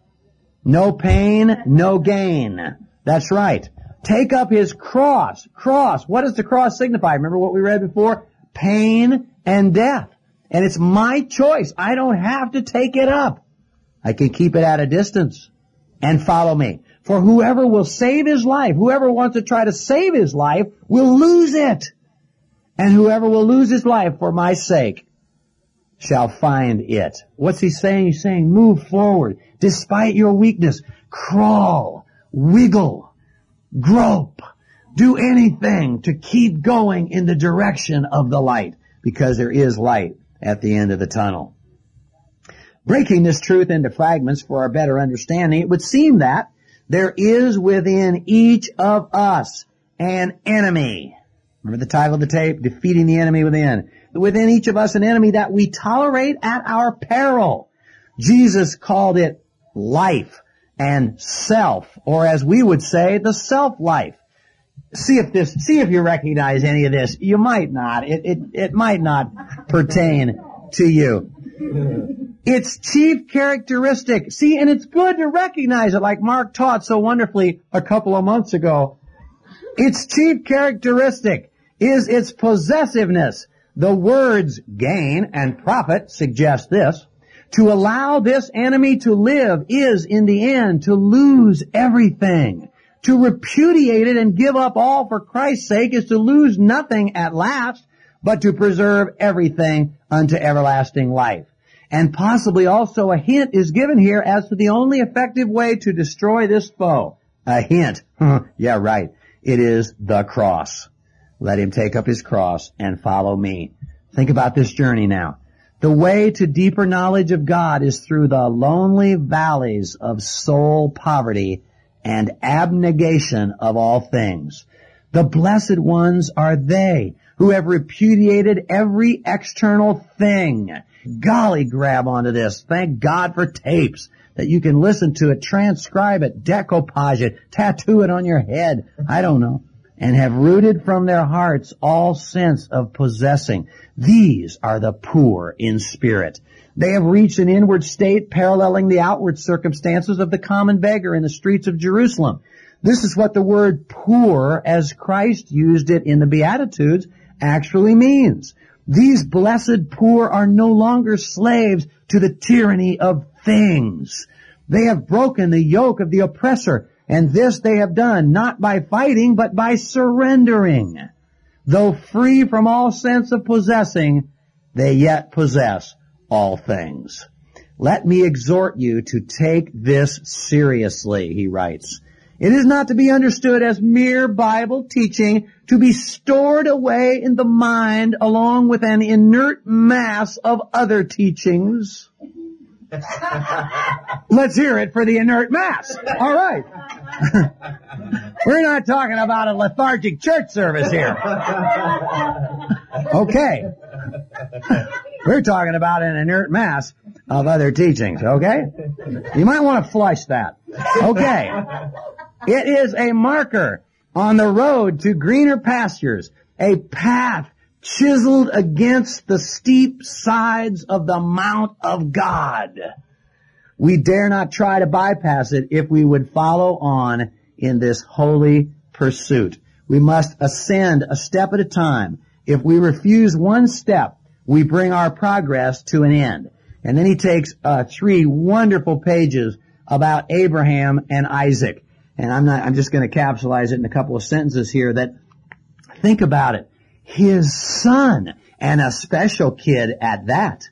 No pain, no gain. That's right. Take up his cross. Cross. What does the cross signify? Remember what we read before? Pain and death. And it's my choice. I don't have to take it up. I can keep it at a distance and follow me. For whoever will save his life, whoever wants to try to save his life, will lose it. And whoever will lose his life for my sake shall find it. What's he saying? He's saying move forward. Despite your weakness, crawl, wiggle, grope, do anything to keep going in the direction of the light, because there is light at the end of the tunnel. Breaking this truth into fragments for our better understanding, it would seem that there is within each of us an enemy. Remember the title of the tape? Defeating the Enemy Within. Within each of us an enemy that we tolerate at our peril. Jesus called it life and self, or as we would say, the self-life. See if you recognize any of this. You might not. It might not pertain to you. Its chief characteristic, see, and it's good to recognize it like Mark taught so wonderfully a couple of months ago. Its chief characteristic is its possessiveness. The words gain and profit suggest this. To allow this enemy to live is, in the end, to lose everything. To repudiate it and give up all for Christ's sake is to lose nothing at last, but to preserve everything unto everlasting life. And possibly also a hint is given here as to the only effective way to destroy this foe. A hint. Yeah, right. It is the cross. let him take up his cross and follow me. Think about this journey now. The way to deeper knowledge of God is through the lonely valleys of soul poverty and abnegation of all things. The blessed ones are they who have repudiated every external thing. Golly, grab onto this. Thank God for tapes that you can listen to it, transcribe it, decoupage it, tattoo it on your head. I don't know. And have rooted from their hearts all sense of possessing. These are the poor in spirit. They have reached an inward state paralleling the outward circumstances of the common beggar in the streets of Jerusalem. This is what the word poor, as Christ used it in the Beatitudes, actually means. These blessed poor are no longer slaves to the tyranny of things. They have broken the yoke of the oppressor, and this they have done not by fighting, but by surrendering. Though free from all sense of possessing, they yet possess all things. Let me exhort you to take this seriously, he writes. It is not to be understood as mere Bible teaching to be stored away in the mind along with an inert mass of other teachings. Let's hear it for the inert mass. All right. We're not talking about a lethargic church service here. Okay. We're talking about an inert mass of other teachings, okay? You might want to flush that. Okay. It is a marker on the road to greener pastures, a path chiseled against the steep sides of the Mount of God. We dare not try to bypass it if we would follow on in this holy pursuit. We must ascend a step at a time. If we refuse one step, we bring our progress to an end. And then he takes 3 wonderful pages about Abraham and Isaac. And I'm just going to capsulize it in a couple of sentences here that, think about it. His son, and a special kid at that.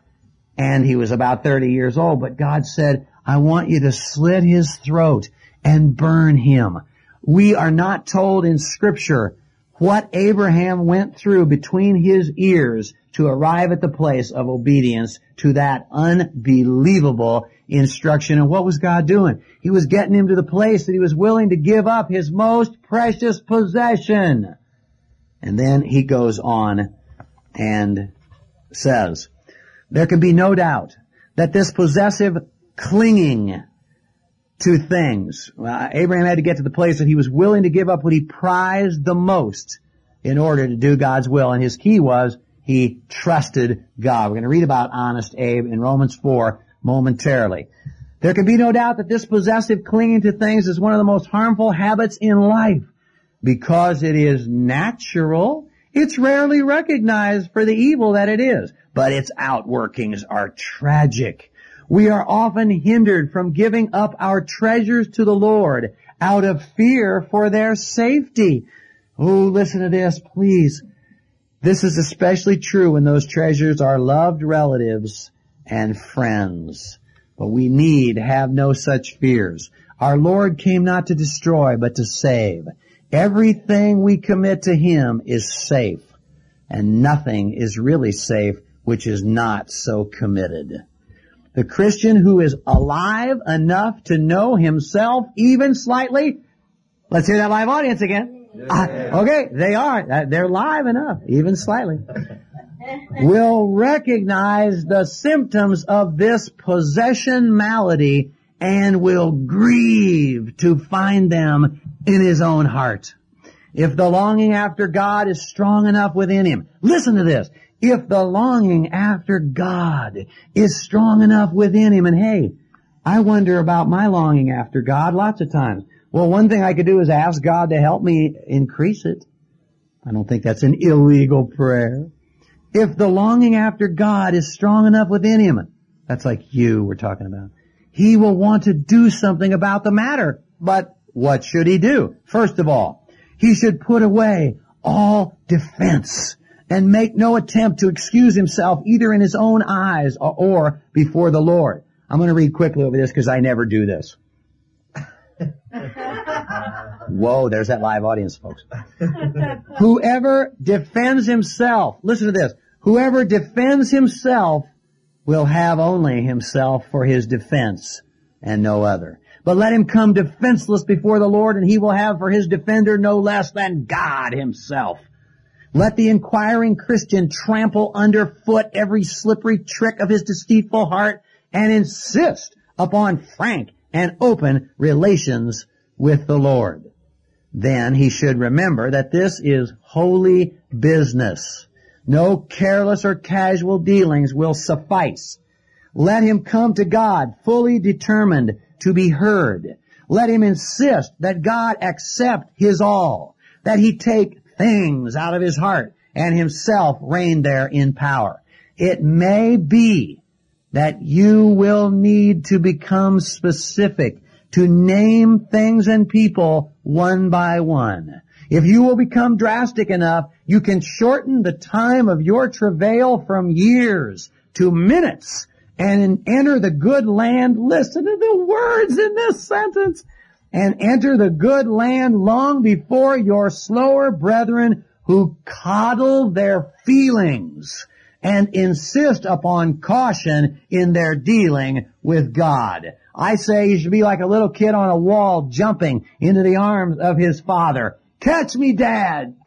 And he was about 30 years old, but God said, I want you to slit his throat and burn him. We are not told in Scripture what Abraham went through between his ears to arrive at the place of obedience to that unbelievable instruction. And what was God doing? He was getting him to the place that he was willing to give up his most precious possession. And then he goes on and says, there can be no doubt that this possessive clinging to things, Abraham had to get to the place that he was willing to give up what he prized the most in order to do God's will. And his key was he trusted God. We're going to read about honest Abe in Romans 4 momentarily. There can be no doubt that this possessive clinging to things is one of the most harmful habits in life. Because it is natural, it's rarely recognized for the evil that it is, but its outworkings are tragic. We are often hindered from giving up our treasures to the Lord out of fear for their safety. Oh, listen to this, please. This is especially true when those treasures are loved relatives and friends. But we need have no such fears. Our Lord came not to destroy, but to save. Everything we commit to Him is safe, and nothing is really safe which is not so committed. The Christian who is alive enough to know himself even slightly, let's hear that live audience again. Okay, they are. They're live enough, even slightly. Will recognize the symptoms of this possession malady and will grieve to find them in his own heart. If the longing after God is strong enough within him, listen to this. If the longing after God is strong enough within him, and hey, I wonder about my longing after God lots of times. Well, one thing I could do is ask God to help me increase it. I don't think that's an illegal prayer. If the longing after God is strong enough within him, that's like you we're talking about, he will want to do something about the matter. But what should he do? First of all, he should put away all defense and make no attempt to excuse himself either in his own eyes or before the Lord. I'm going to read quickly over this because I never do this. Whoa, there's that live audience, folks. Whoever defends himself, listen to this, whoever defends himself will have only himself for his defense and no other. But let him come defenseless before the Lord, and he will have for his defender no less than God himself. Let the inquiring Christian trample underfoot every slippery trick of his deceitful heart and insist upon frank and open relations with the Lord. Then he should remember that this is holy business. No careless or casual dealings will suffice. Let him come to God fully determined to be heard. Let him insist that God accept his all, that he take things out of his heart and himself reign there in power. It may be that you will need to become specific, to name things and people one by one. If you will become drastic enough, you can shorten the time of your travail from years to minutes and enter the good land. Listen to the words in this sentence. And enter the good land long before your slower brethren who coddle their feelings and insist upon caution in their dealing with God. I say you should be like a little kid on a wall jumping into the arms of his father. Catch me, Dad!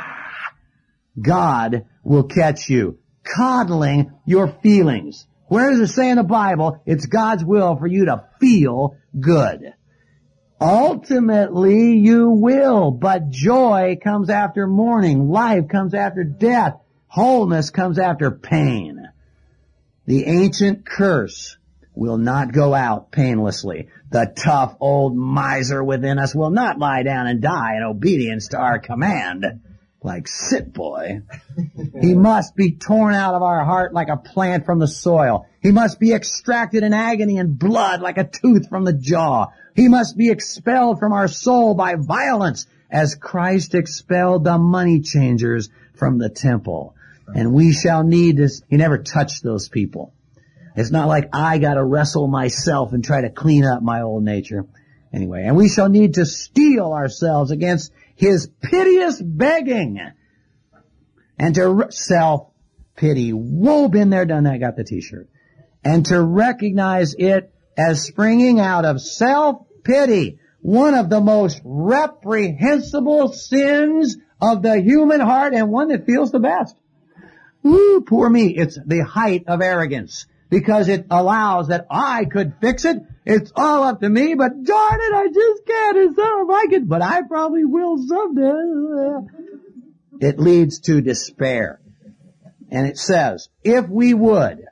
God will catch you coddling your feelings. Where does it say in the Bible it's God's will for you to feel good? Ultimately, you will, but joy comes after mourning. Life comes after death. Wholeness comes after pain. The ancient curse will not go out painlessly. The tough old miser within us will not lie down and die in obedience to our command. Like sit boy. He must be torn out of our heart like a plant from the soil. He must be extracted in agony and blood like a tooth from the jaw. He must be expelled from our soul by violence as Christ expelled the money changers from the temple. And we shall need this. He never touched those people. It's not like I gotta wrestle myself and try to clean up my old nature. Anyway, and we shall need to steel ourselves against his piteous begging and to self-pity. Whoa, been there, done that, got the t-shirt. And to recognize it as springing out of self-pity, one of the most reprehensible sins of the human heart and one that feels the best. Ooh, poor me. It's the height of arrogance because it allows that I could fix it. It's all up to me, but darn it, I just can't. It's not like it, but I probably will someday. It leads to despair. And it says, if we would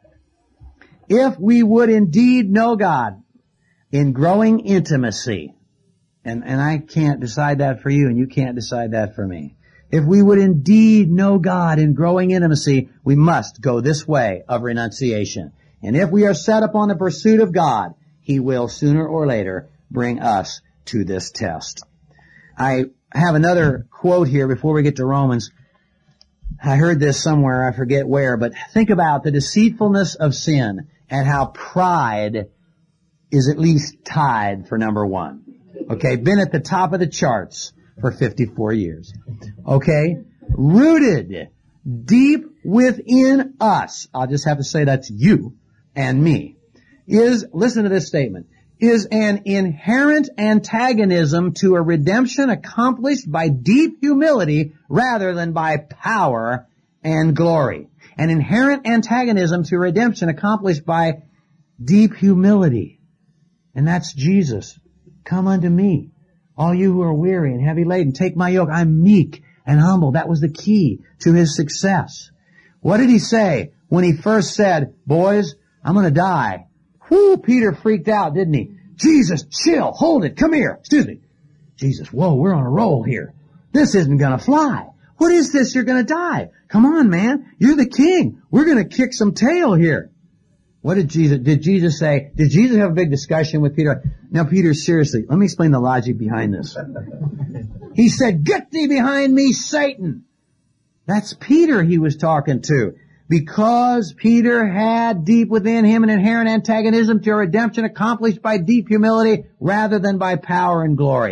indeed know God in growing intimacy, and I can't decide that for you, and you can't decide that for me. If we would indeed know God in growing intimacy, we must go this way of renunciation. And if we are set upon the pursuit of God, He will sooner or later bring us to this test. I have another quote here before we get to Romans. I heard this somewhere, I forget where, but think about the deceitfulness of sin and how pride is at least tied for number one. Okay, been at the top of the charts for 54 years. Okay, rooted deep within us, I'll just have to say that's you and me, is, listen to this statement, is an inherent antagonism to a redemption accomplished by deep humility rather than by power and glory. An inherent antagonism to redemption accomplished by deep humility. And that's Jesus. Come unto me, all you who are weary and heavy laden. Take my yoke. I'm meek and humble. That was the key to His success. What did He say when He first said, boys, I'm going to die? Whoo, Peter freaked out, didn't he? Jesus, chill, hold it, come here. Excuse me. Jesus, whoa, we're on a roll here. This isn't going to fly. What is this? You're going to die. Come on, man. You're the king. We're going to kick some tail here. What did Jesus say? Did Jesus have a big discussion with Peter? Now, Peter, seriously, let me explain the logic behind this. He said, get thee behind me, Satan. That's Peter he was talking to. Because Peter had deep within him an inherent antagonism to a redemption accomplished by deep humility rather than by power and glory.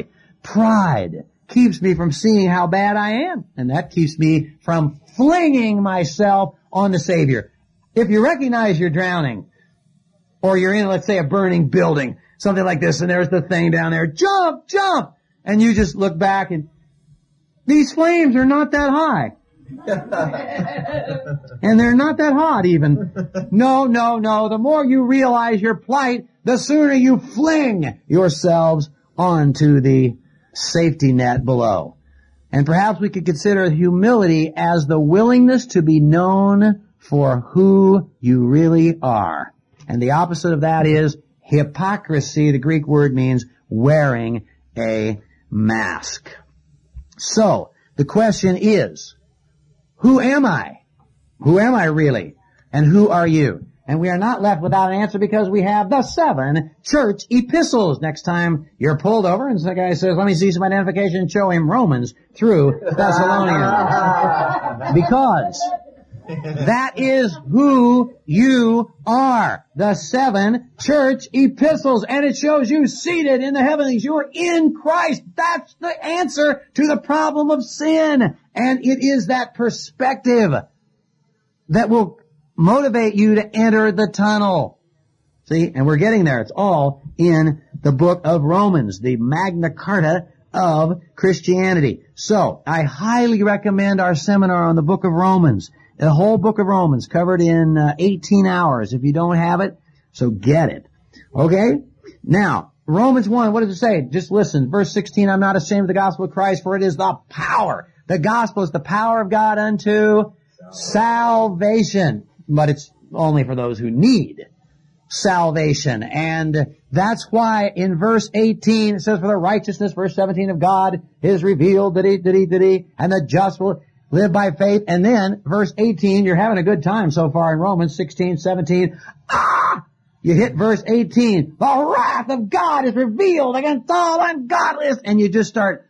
Pride keeps me from seeing how bad I am, and that keeps me from flinging myself on the Savior. If you recognize you're drowning, or you're in, let's say, a burning building, something like this, and there's the thing down there, jump, jump, and you just look back and these flames are not that high. And they're not that hot even. No. The more you realize your plight, the sooner you fling yourselves onto the safety net below. And perhaps we could consider humility as the willingness to be known for who you really are. And the opposite of that is hypocrisy. The Greek word means wearing a mask. So, the question is, who am I? Who am I really? And who are you? And we are not left without an answer because we have the 7 church epistles. Next time you're pulled over and some guy says, let me see some identification, and show him Romans through Thessalonians. Because that is who you are. The 7 church epistles. And it shows you seated in the heavenlies. You are in Christ. That's the answer to the problem of sin. And it is that perspective that will motivate you to enter the tunnel. See, and we're getting there. It's all in the book of Romans, the Magna Carta of Christianity. So, I highly recommend our seminar on the book of Romans. The whole book of Romans covered in 18 hours. If you don't have it, so get it. Okay? Now, Romans 1, what does it say? Just listen. Verse 16, I'm not ashamed of the gospel of Christ, for it is the power. The gospel is the power of God unto salvation. But it's only for those who need salvation. And that's why in verse 18 it says, for the righteousness, verse 17, of God is revealed, and the just will live by faith. And then verse 18, you're having a good time so far in Romans 16, 17. You hit verse 18. The wrath of God is revealed against all ungodliness. And you just start,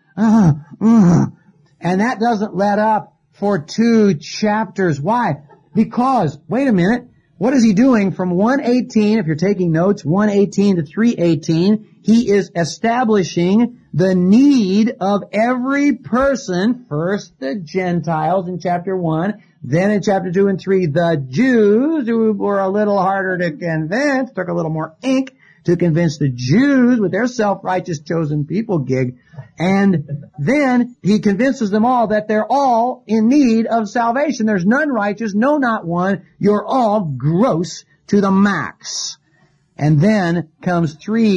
and that doesn't let up for 2 chapters. Why? Because, wait a minute, what is he doing from 1:18, if you're taking notes, 1:18 to 3:18, he is establishing the need of every person, first the Gentiles in chapter 1, then in chapter 2 and 3, the Jews, who were a little harder to convince, took a little more ink to convince the Jews with their self-righteous chosen people gig. And then he convinces them all that they're all in need of salvation. There's none righteous, no, not one. You're all gross to the max. And then comes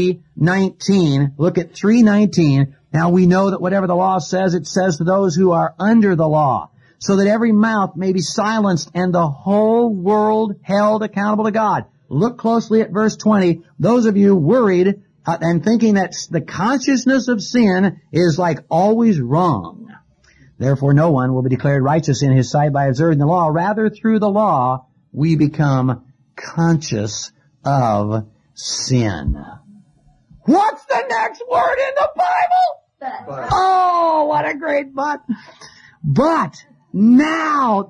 3:19. Look at 3:19. Now we know that whatever the law says, it says to those who are under the law, so that every mouth may be silenced and the whole world held accountable to God. Look closely at verse 20. Those of you worried and thinking that the consciousness of sin is like always wrong. Therefore no one will be declared righteous in his sight by observing the law. Rather, through the law, we become conscious of sin. What's the next word in the Bible? But. Oh, what a great but. But now,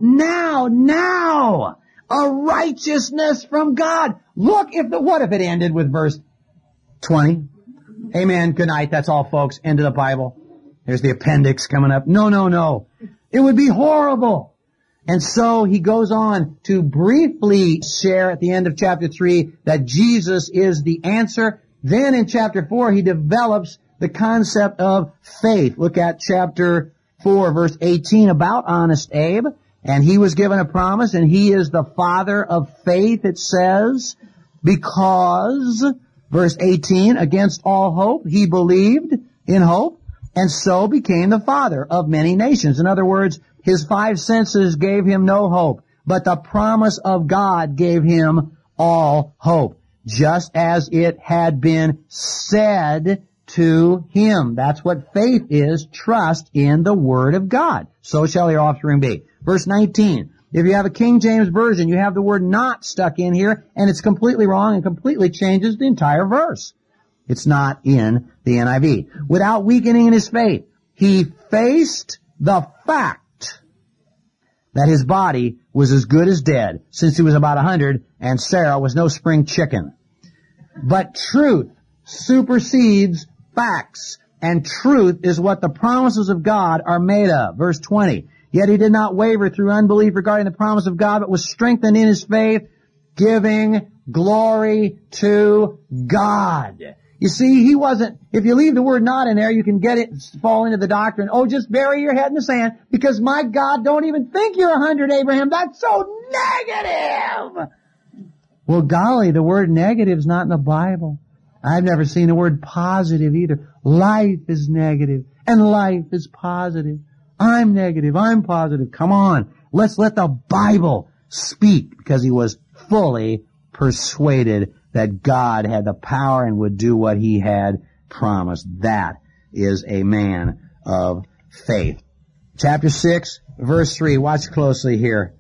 a righteousness from God. Look, what if it ended with verse 20? Amen. Good night. That's all, folks. End of the Bible. There's the appendix coming up. No. It would be horrible. And so he goes on to briefly share at the end of chapter 3 that Jesus is the answer. Then in chapter 4, he develops the concept of faith. Look at chapter 4, verse 18, about Honest Abe. And he was given a promise, and he is the father of faith, it says, because, verse 18, against all hope, he believed in hope, and so became the father of many nations. In other words, his 5 senses gave him no hope, but the promise of God gave him all hope, just as it had been said to him. That's what faith is, trust in the Word of God. So shall your offspring be. Verse 19. If you have a King James Version, you have the word not stuck in here, and it's completely wrong and completely changes the entire verse. It's not in the NIV. Without weakening in his faith, he faced the fact that his body was as good as dead, since he was about 100, and Sarah was no spring chicken. But truth supersedes facts, and truth is what the promises of God are made of. Verse 20. Yet he did not waver through unbelief regarding the promise of God, but was strengthened in his faith, giving glory to God. You see, he wasn't, if you leave the word not in there, you can get it, fall into the doctrine, oh, just bury your head in the sand, because my God, don't even think you're 100, Abraham. That's so negative. Well, golly, the word negative is not in the Bible. I've never seen the word positive either. Life is negative, and life is positive. I'm negative, I'm positive. Come on, let's let the Bible speak, because he was fully persuaded that God had the power and would do what he had promised. That is a man of faith. Chapter 6, verse 3. Watch closely here.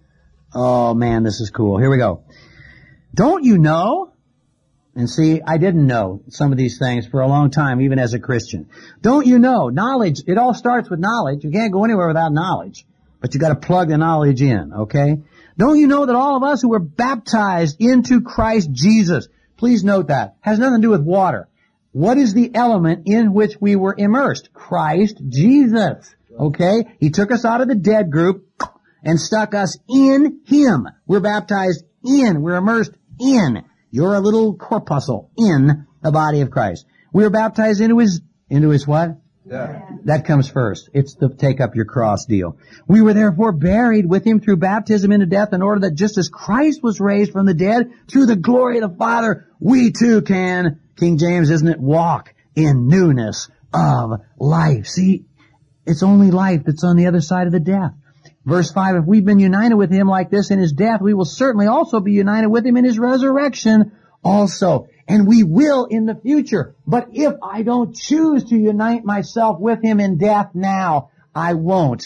Oh man, this is cool. Here we go. Don't you know? And see, I didn't know some of these things for a long time, even as a Christian. Don't you know? Knowledge, it all starts with knowledge. You can't go anywhere without knowledge. But you got to plug the knowledge in, okay? Don't you know that all of us who were baptized into Christ Jesus, please note that, has nothing to do with water. What is the element in which we were immersed? Christ Jesus, okay? He took us out of the dead group and stuck us in Him. We're baptized in. We're immersed in. You're a little corpuscle in the body of Christ. We were baptized into His what? Yeah. That comes first. It's the take up your cross deal. We were therefore buried with Him through baptism into death, in order that just as Christ was raised from the dead through the glory of the Father, we too can, King James, isn't it, walk in newness of life. See, it's only life that's on the other side of the death. Verse 5, if we've been united with Him like this in His death, we will certainly also be united with Him in His resurrection also. And we will in the future. But if I don't choose to unite myself with Him in death now, I won't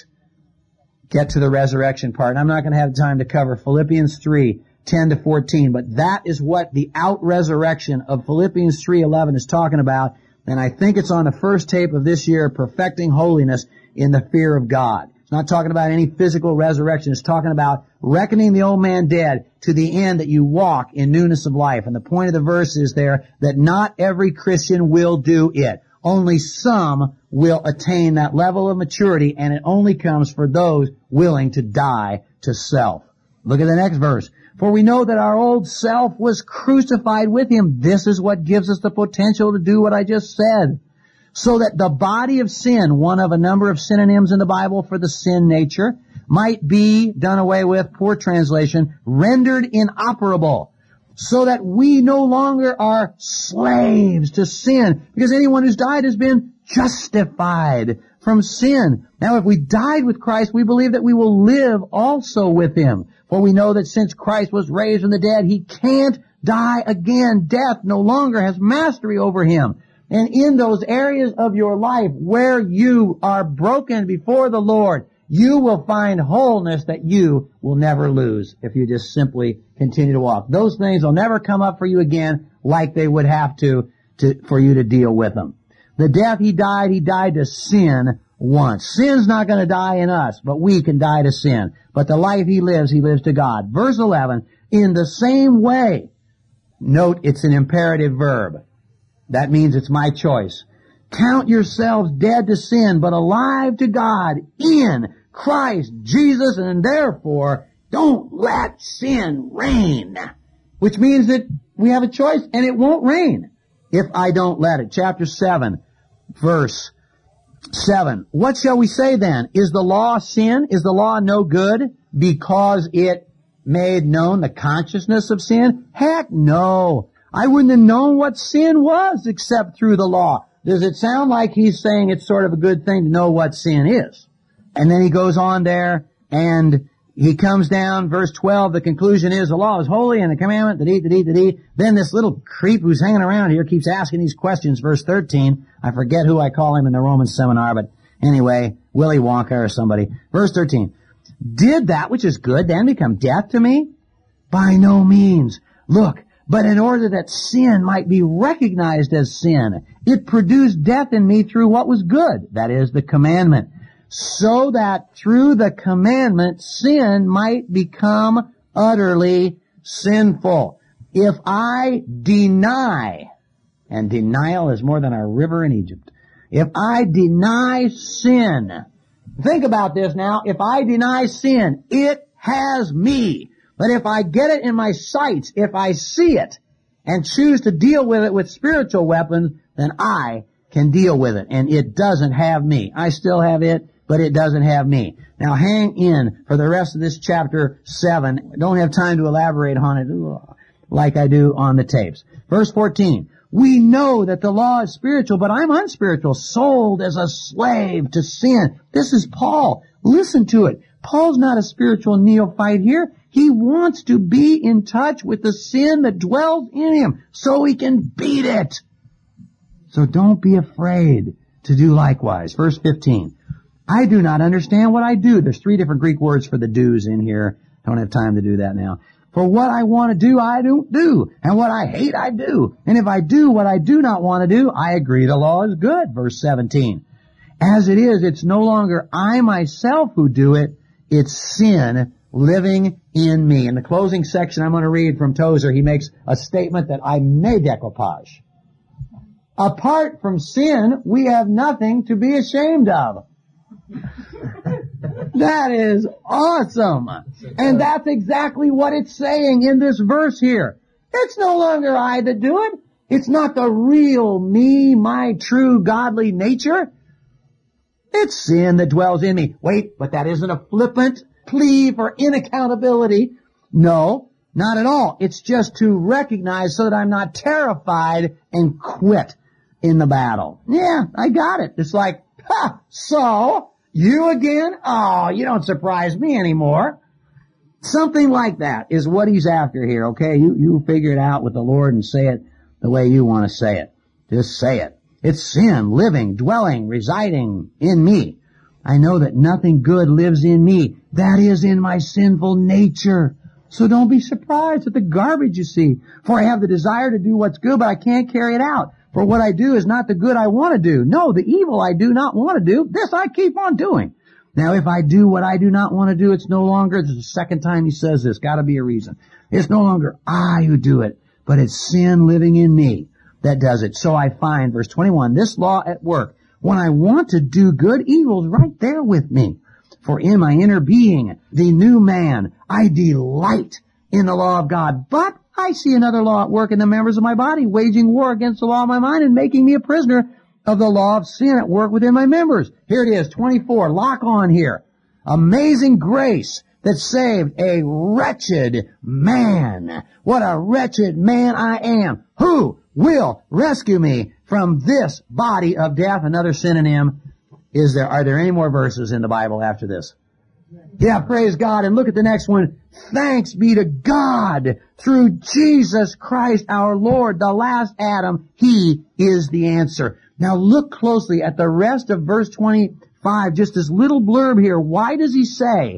get to the resurrection part. I'm not going to have time to cover Philippians 3, 10 to 14, but that is what the out-resurrection of Philippians 3:11 is talking about. And I think it's on the first tape of this year, Perfecting Holiness in the Fear of God. It's not talking about any physical resurrection. It's talking about reckoning the old man dead to the end that you walk in newness of life. And the point of the verse is there that not every Christian will do it. Only some will attain that level of maturity, and it only comes for those willing to die to self. Look at the next verse. For we know that our old self was crucified with Him. This is what gives us the potential to do what I just said. So that the body of sin, one of a number of synonyms in the Bible for the sin nature, might be done away with, poor translation, rendered inoperable. So that we no longer are slaves to sin, because anyone who's died has been justified from sin. Now if we died with Christ, we believe that we will live also with Him. For we know that since Christ was raised from the dead, He can't die again. Death no longer has mastery over Him. And in those areas of your life where you are broken before the Lord, you will find wholeness that you will never lose if you just simply continue to walk. Those things will never come up for you again like they would have to for you to deal with them. The death He died to sin once. Sin's not going to die in us, but we can die to sin. But the life He lives to God. Verse 11, in the same way, note it's an imperative verb. That means it's my choice. Count yourselves dead to sin, but alive to God in Christ Jesus, and therefore don't let sin reign. Which means that we have a choice, and it won't reign if I don't let it. Chapter 7, verse 7. What shall we say then? Is the law sin? Is the law no good because it made known the consciousness of sin? Heck no. I wouldn't have known what sin was except through the law. Does it sound like he's saying it's sort of a good thing to know what sin is? And then he goes on there and he comes down, verse 12, the conclusion is the law is holy and the commandment, da-dee. Then this little creep who's hanging around here keeps asking these questions, verse 13. I forget who I call him in the Roman seminar, but anyway, Willy Wonka or somebody. Verse 13. Did that which is good then become death to me? By no means. Look, but in order that sin might be recognized as sin, it produced death in me through what was good, that is, the commandment, so that through the commandment sin might become utterly sinful. If I deny, and denial is more than a river in Egypt, If I deny sin, think about this now. If I deny sin, it has me. But if I get it in my sights, if I see it and choose to deal with it with spiritual weapons, then I can deal with it. And it doesn't have me. I still have it, but it doesn't have me. Now hang in for the rest of this chapter 7. I don't have time to elaborate on it like I do on the tapes. Verse 14. We know that the law is spiritual, but I'm unspiritual, sold as a slave to sin. This is Paul. Listen to it. Paul's not a spiritual neophyte here. He wants to be in touch with the sin that dwells in him so he can beat it. So don't be afraid to do likewise. Verse 15. I do not understand what I do. There's 3 different Greek words for the do's in here. Don't have time to do that now. For what I want to do, I don't do. And what I hate, I do. And if I do what I do not want to do, I agree the law is good. Verse 17. As it is, it's no longer I myself who do it. It's sin living in me. In the closing section I'm going to read from Tozer, he makes a statement that I may decoupage. Apart from sin, we have nothing to be ashamed of. That is awesome. And that's exactly what it's saying in this verse here. It's no longer I that do it. It's not the real me, my true godly nature. It's sin that dwells in me. Wait, but that isn't a flippant plea for inaccountability. No, not at all. It's just to recognize so that I'm not terrified and quit in the battle. Yeah, I got it. It's like, so, you again? Oh, you don't surprise me anymore. Something like that is what he's after here, okay? You figure it out with the Lord and say it the way you want to say it. Just say it. It's sin, living, dwelling, residing in me. I know that nothing good lives in me. That is in my sinful nature. So don't be surprised at the garbage you see. For I have the desire to do what's good, but I can't carry it out. For what I do is not the good I want to do. No, the evil I do not want to do, this I keep on doing. Now, if I do what I do not want to do, it's no longer, this is the second time he says this, got to be a reason. It's no longer I who do it, but it's sin living in me that does it. So I find, verse 21, this law at work. When I want to do good, evil's right there with me. For in my inner being, the new man, I delight in the law of God. But I see another law at work in the members of my body, waging war against the law of my mind and making me a prisoner of the law of sin at work within my members. Here it is, 24. Lock on here. Amazing grace that saved a wretched man. What a wretched man I am. Who will rescue me from this body of death? Another synonym. Are there any more verses in the Bible after this? Yeah, praise God. And look at the next one. Thanks be to God through Jesus Christ our Lord, the last Adam. He is the answer. Now look closely at the rest of verse 25, just this little blurb here. Why does he say,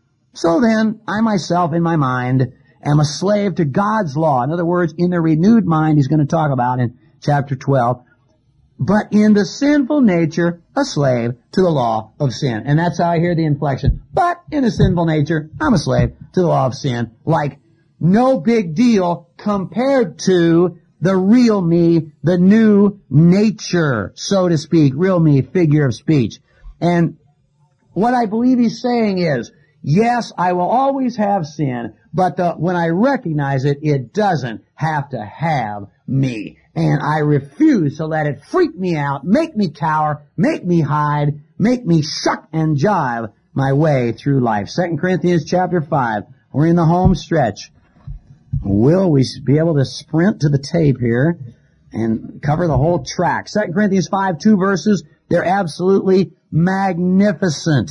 so then I myself in my mind am a slave to God's law? In other words, in the renewed mind he's going to talk about in chapter 12. But in the sinful nature, a slave to the law of sin. And that's how I hear the inflection. But in a sinful nature, I'm a slave to the law of sin. Like, no big deal compared to the real me, the new nature, so to speak. Real me, figure of speech. And what I believe he's saying is, yes, I will always have sin, but when I recognize it, it doesn't have to have me. And I refuse to let it freak me out, make me cower, make me hide, make me shuck and jive my way through life. 2 Corinthians chapter 5. We're in the home stretch. Will we be able to sprint to the tape here and cover the whole track? 2 Corinthians 5, 2 verses. They're absolutely magnificent.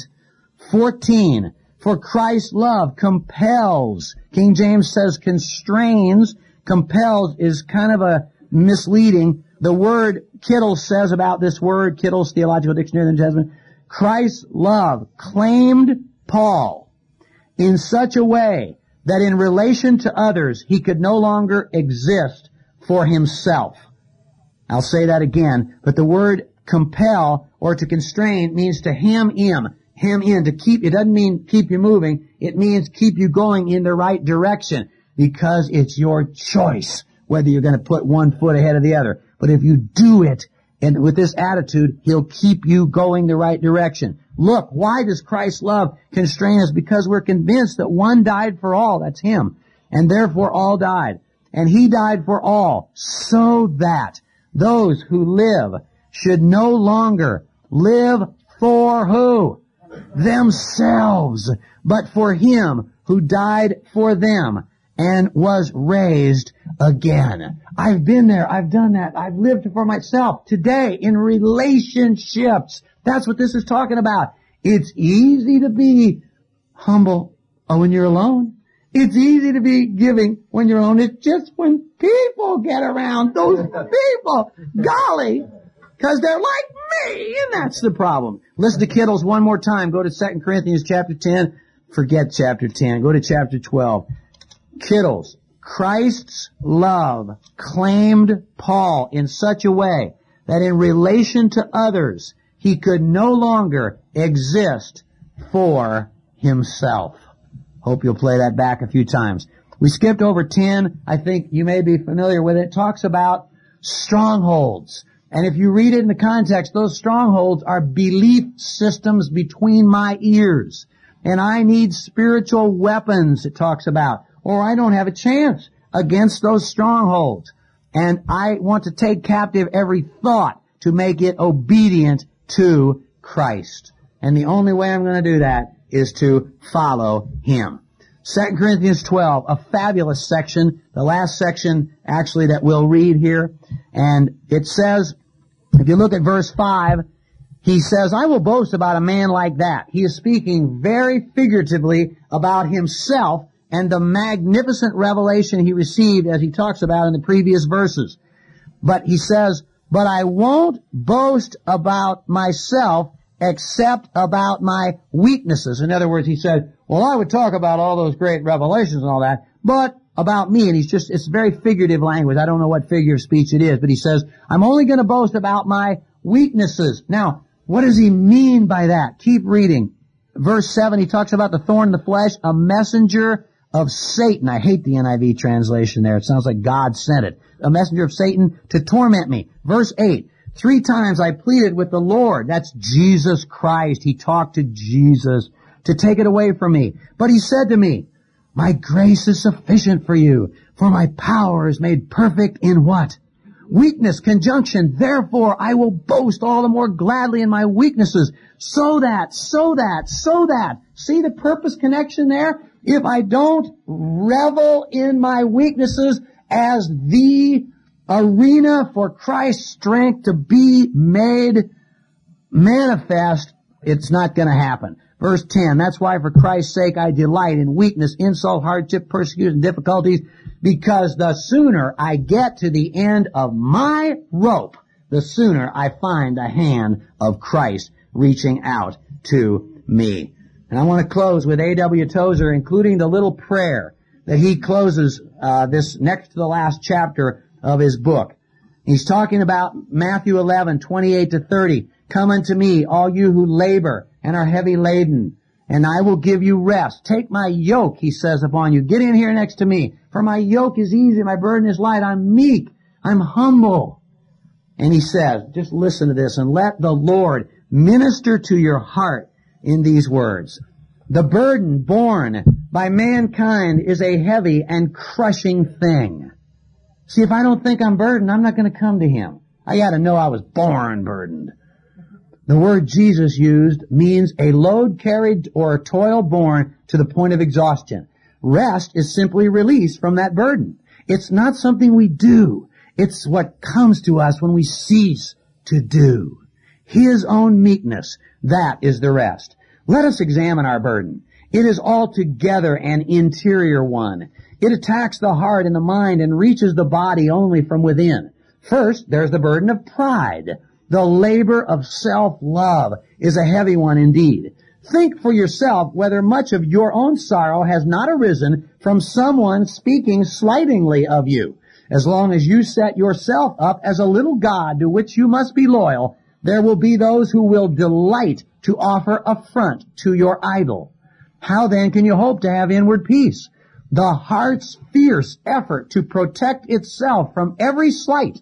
14. For Christ's love compels. King James says constrains. Compels is kind of a misleading. The word Kittle says about this word, Kittle's Theological Dictionary of the New Testament, Christ's love claimed Paul in such a way that in relation to others he could no longer exist for himself. I'll say that again, but the word compel or to constrain means to hem in, to keep. It doesn't mean keep you moving. It means keep you going in the right direction because it's your choice whether you're going to put one foot ahead of the other. But if you do it, And with this attitude, He'll keep you going the right direction. Look, why does Christ's love constrain us? Because we're convinced that one died for all, that's Him, and therefore all died. And He died for all, so that those who live should no longer live for who? Themselves, but for Him who died for them and was raised again. I've been there. I've done that. I've lived for myself. Today, in relationships, that's what this is talking about. It's easy to be humble when you're alone. It's easy to be giving when you're alone. It's just when people get around, those people, golly, because they're like me, and that's the problem. Listen to Kittles one more time. Go to 2 Corinthians chapter 10. Forget chapter 10. Go to chapter 12. Kittles, Christ's love claimed Paul in such a way that in relation to others, he could no longer exist for himself. Hope you'll play that back a few times. We skipped over 10. I think you may be familiar with it. It talks about strongholds. And if you read it in the context, those strongholds are belief systems between my ears. And I need spiritual weapons, it talks about, or I don't have a chance against those strongholds. And I want to take captive every thought to make it obedient to Christ. And the only way I'm going to do that is to follow Him. 2 Corinthians 12, a fabulous section, the last section actually that we'll read here. And it says, if you look at verse 5, he says, I will boast about a man like that. He is speaking very figuratively about himself and the magnificent revelation he received, as he talks about in the previous verses. But he says, but I won't boast about myself except about my weaknesses. In other words, he said, well, I would talk about all those great revelations and all that, but about me. And it's very figurative language. I don't know what figure of speech it is, but he says, I'm only going to boast about my weaknesses. Now, what does he mean by that? Keep reading. Verse 7, he talks about the thorn in the flesh, a messenger of Satan. I hate the NIV translation there. It sounds like God sent it. A messenger of Satan to torment me. Verse 8, 3 times I pleaded with the Lord. That's Jesus Christ. He talked to Jesus to take it away from me. But he said to me, my grace is sufficient for you, for my power is made perfect in what? Weakness, conjunction. Therefore, I will boast all the more gladly in my weaknesses, so that. See the purpose connection there? If I don't revel in my weaknesses as the arena for Christ's strength to be made manifest, it's not going to happen. Verse 10, that's why for Christ's sake I delight in weakness, insult, hardship, persecution, difficulties, because the sooner I get to the end of my rope, the sooner I find the hand of Christ reaching out to me. And I want to close with A.W. Tozer, including the little prayer that he closes this next to the last chapter of his book. He's talking about Matthew 11, 28 to 30. Come unto me, all you who labor and are heavy laden, and I will give you rest. Take my yoke, he says, upon you. Get in here next to me. For my yoke is easy, my burden is light. I'm meek. I'm humble. And he says, just listen to this, and let the Lord minister to your heart in these words. The burden borne by mankind is a heavy and crushing thing. See, if I don't think I'm burdened, I'm not going to come to Him. I got to know I was born burdened. The word Jesus used means a load carried or a toil borne to the point of exhaustion. Rest is simply release from that burden. It's not something we do. It's what comes to us when we cease to do. His own meekness, that is the rest. Let us examine our burden. It is altogether an interior one. It attacks the heart and the mind and reaches the body only from within. First, there's the burden of pride. The labor of self-love is a heavy one indeed. Think for yourself whether much of your own sorrow has not arisen from someone speaking slightingly of you. As long as you set yourself up as a little god to which you must be loyal, there will be those who will delight to offer affront to your idol. How then can you hope to have inward peace? The heart's fierce effort to protect itself from every slight,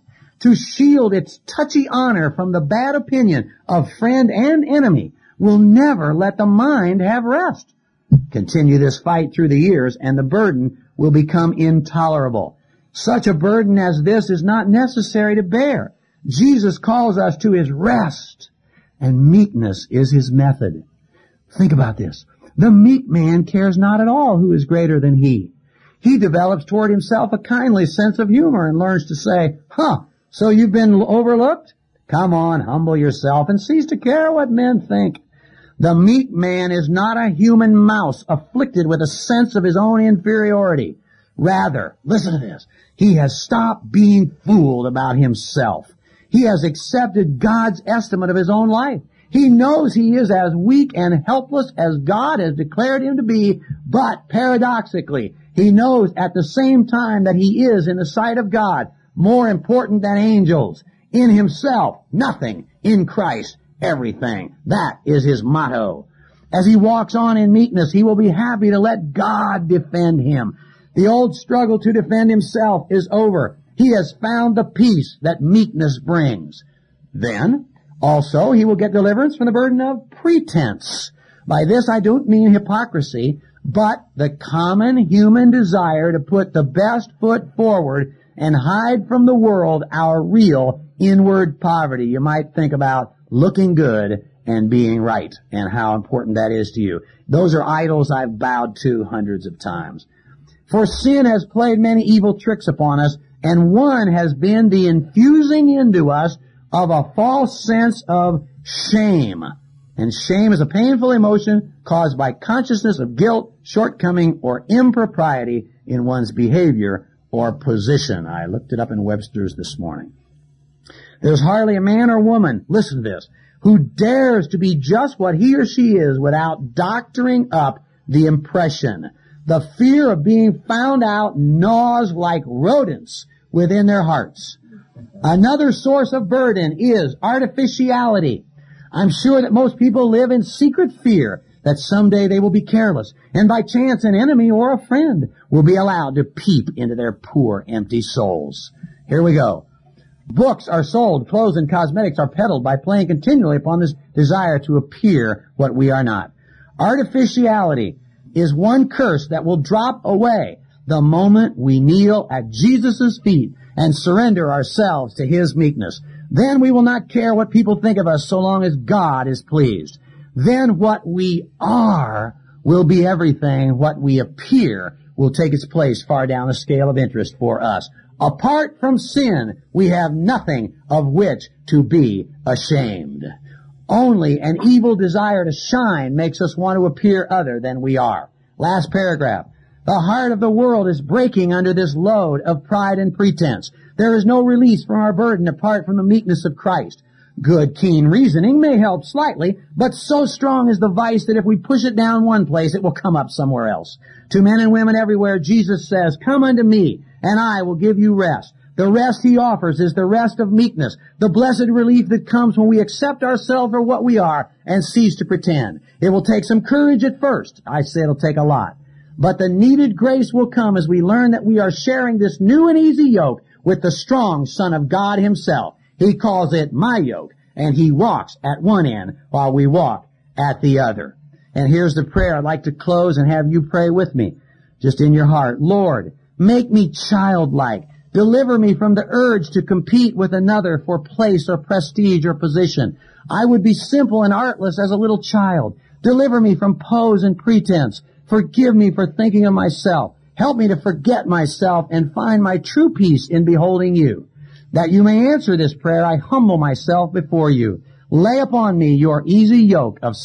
to shield its touchy honor from the bad opinion of friend and enemy, will never let the mind have rest. Continue this fight through the years, and the burden will become intolerable. Such a burden as this is not necessary to bear. Jesus calls us to His rest, and meekness is His method. Think about this. The meek man cares not at all who is greater than he. He develops toward himself a kindly sense of humor and learns to say, so you've been overlooked? Come on, humble yourself and cease to care what men think. The meek man is not a human mouse afflicted with a sense of his own inferiority. Rather, listen to this, he has stopped being fooled about himself. He has accepted God's estimate of his own life. He knows he is as weak and helpless as God has declared him to be, but paradoxically, he knows at the same time that he is, in the sight of God, more important than angels. In himself, nothing. In Christ, everything. That is his motto. As he walks on in meekness, he will be happy to let God defend him. The old struggle to defend himself is over. He has found the peace that meekness brings. Then, also, he will get deliverance from the burden of pretense. By this I don't mean hypocrisy, but the common human desire to put the best foot forward and hide from the world our real inward poverty. You might think about looking good and being right and how important that is to you. Those are idols I've bowed to hundreds of times. For sin has played many evil tricks upon us, and one has been the infusing into us of a false sense of shame. And shame is a painful emotion caused by consciousness of guilt, shortcoming, or impropriety in one's behavior or position. I looked it up in Webster's this morning. There's hardly a man or woman, listen to this, who dares to be just what he or she is without doctoring up the impression. The fear of being found out gnaws like rodents within their hearts. Another source of burden is artificiality. I'm sure that most people live in secret fear that someday they will be careless, and by chance an enemy or a friend will be allowed to peep into their poor, empty souls. Here we go. Books are sold, clothes and cosmetics are peddled by playing continually upon this desire to appear what we are not. Artificiality is one curse that will drop away the moment we kneel at Jesus' feet and surrender ourselves to His meekness. Then we will not care what people think of us so long as God is pleased. Then what we are will be everything. What we appear will take its place far down the scale of interest for us. Apart from sin, we have nothing of which to be ashamed. Only an evil desire to shine makes us want to appear other than we are. Last paragraph. The heart of the world is breaking under this load of pride and pretense. There is no release from our burden apart from the meekness of Christ. Good, keen reasoning may help slightly, but so strong is the vice that if we push it down one place, it will come up somewhere else. To men and women everywhere, Jesus says, "Come unto me, and I will give you rest." The rest He offers is the rest of meekness, the blessed relief that comes when we accept ourselves for what we are and cease to pretend. It will take some courage at first. I say it'll take a lot. But the needed grace will come as we learn that we are sharing this new and easy yoke with the strong Son of God Himself. He calls it my yoke, and He walks at one end while we walk at the other. And here's the prayer I'd like to close and have you pray with me, just in your heart. Lord, make me childlike. Deliver me from the urge to compete with another for place or prestige or position. I would be simple and artless as a little child. Deliver me from pose and pretense. Forgive me for thinking of myself. Help me to forget myself and find my true peace in beholding you. That you may answer this prayer, I humble myself before you. Lay upon me your easy yoke of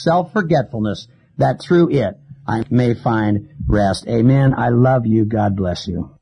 self-forgetfulness, that through it I may find rest. Amen. I love you. God bless you.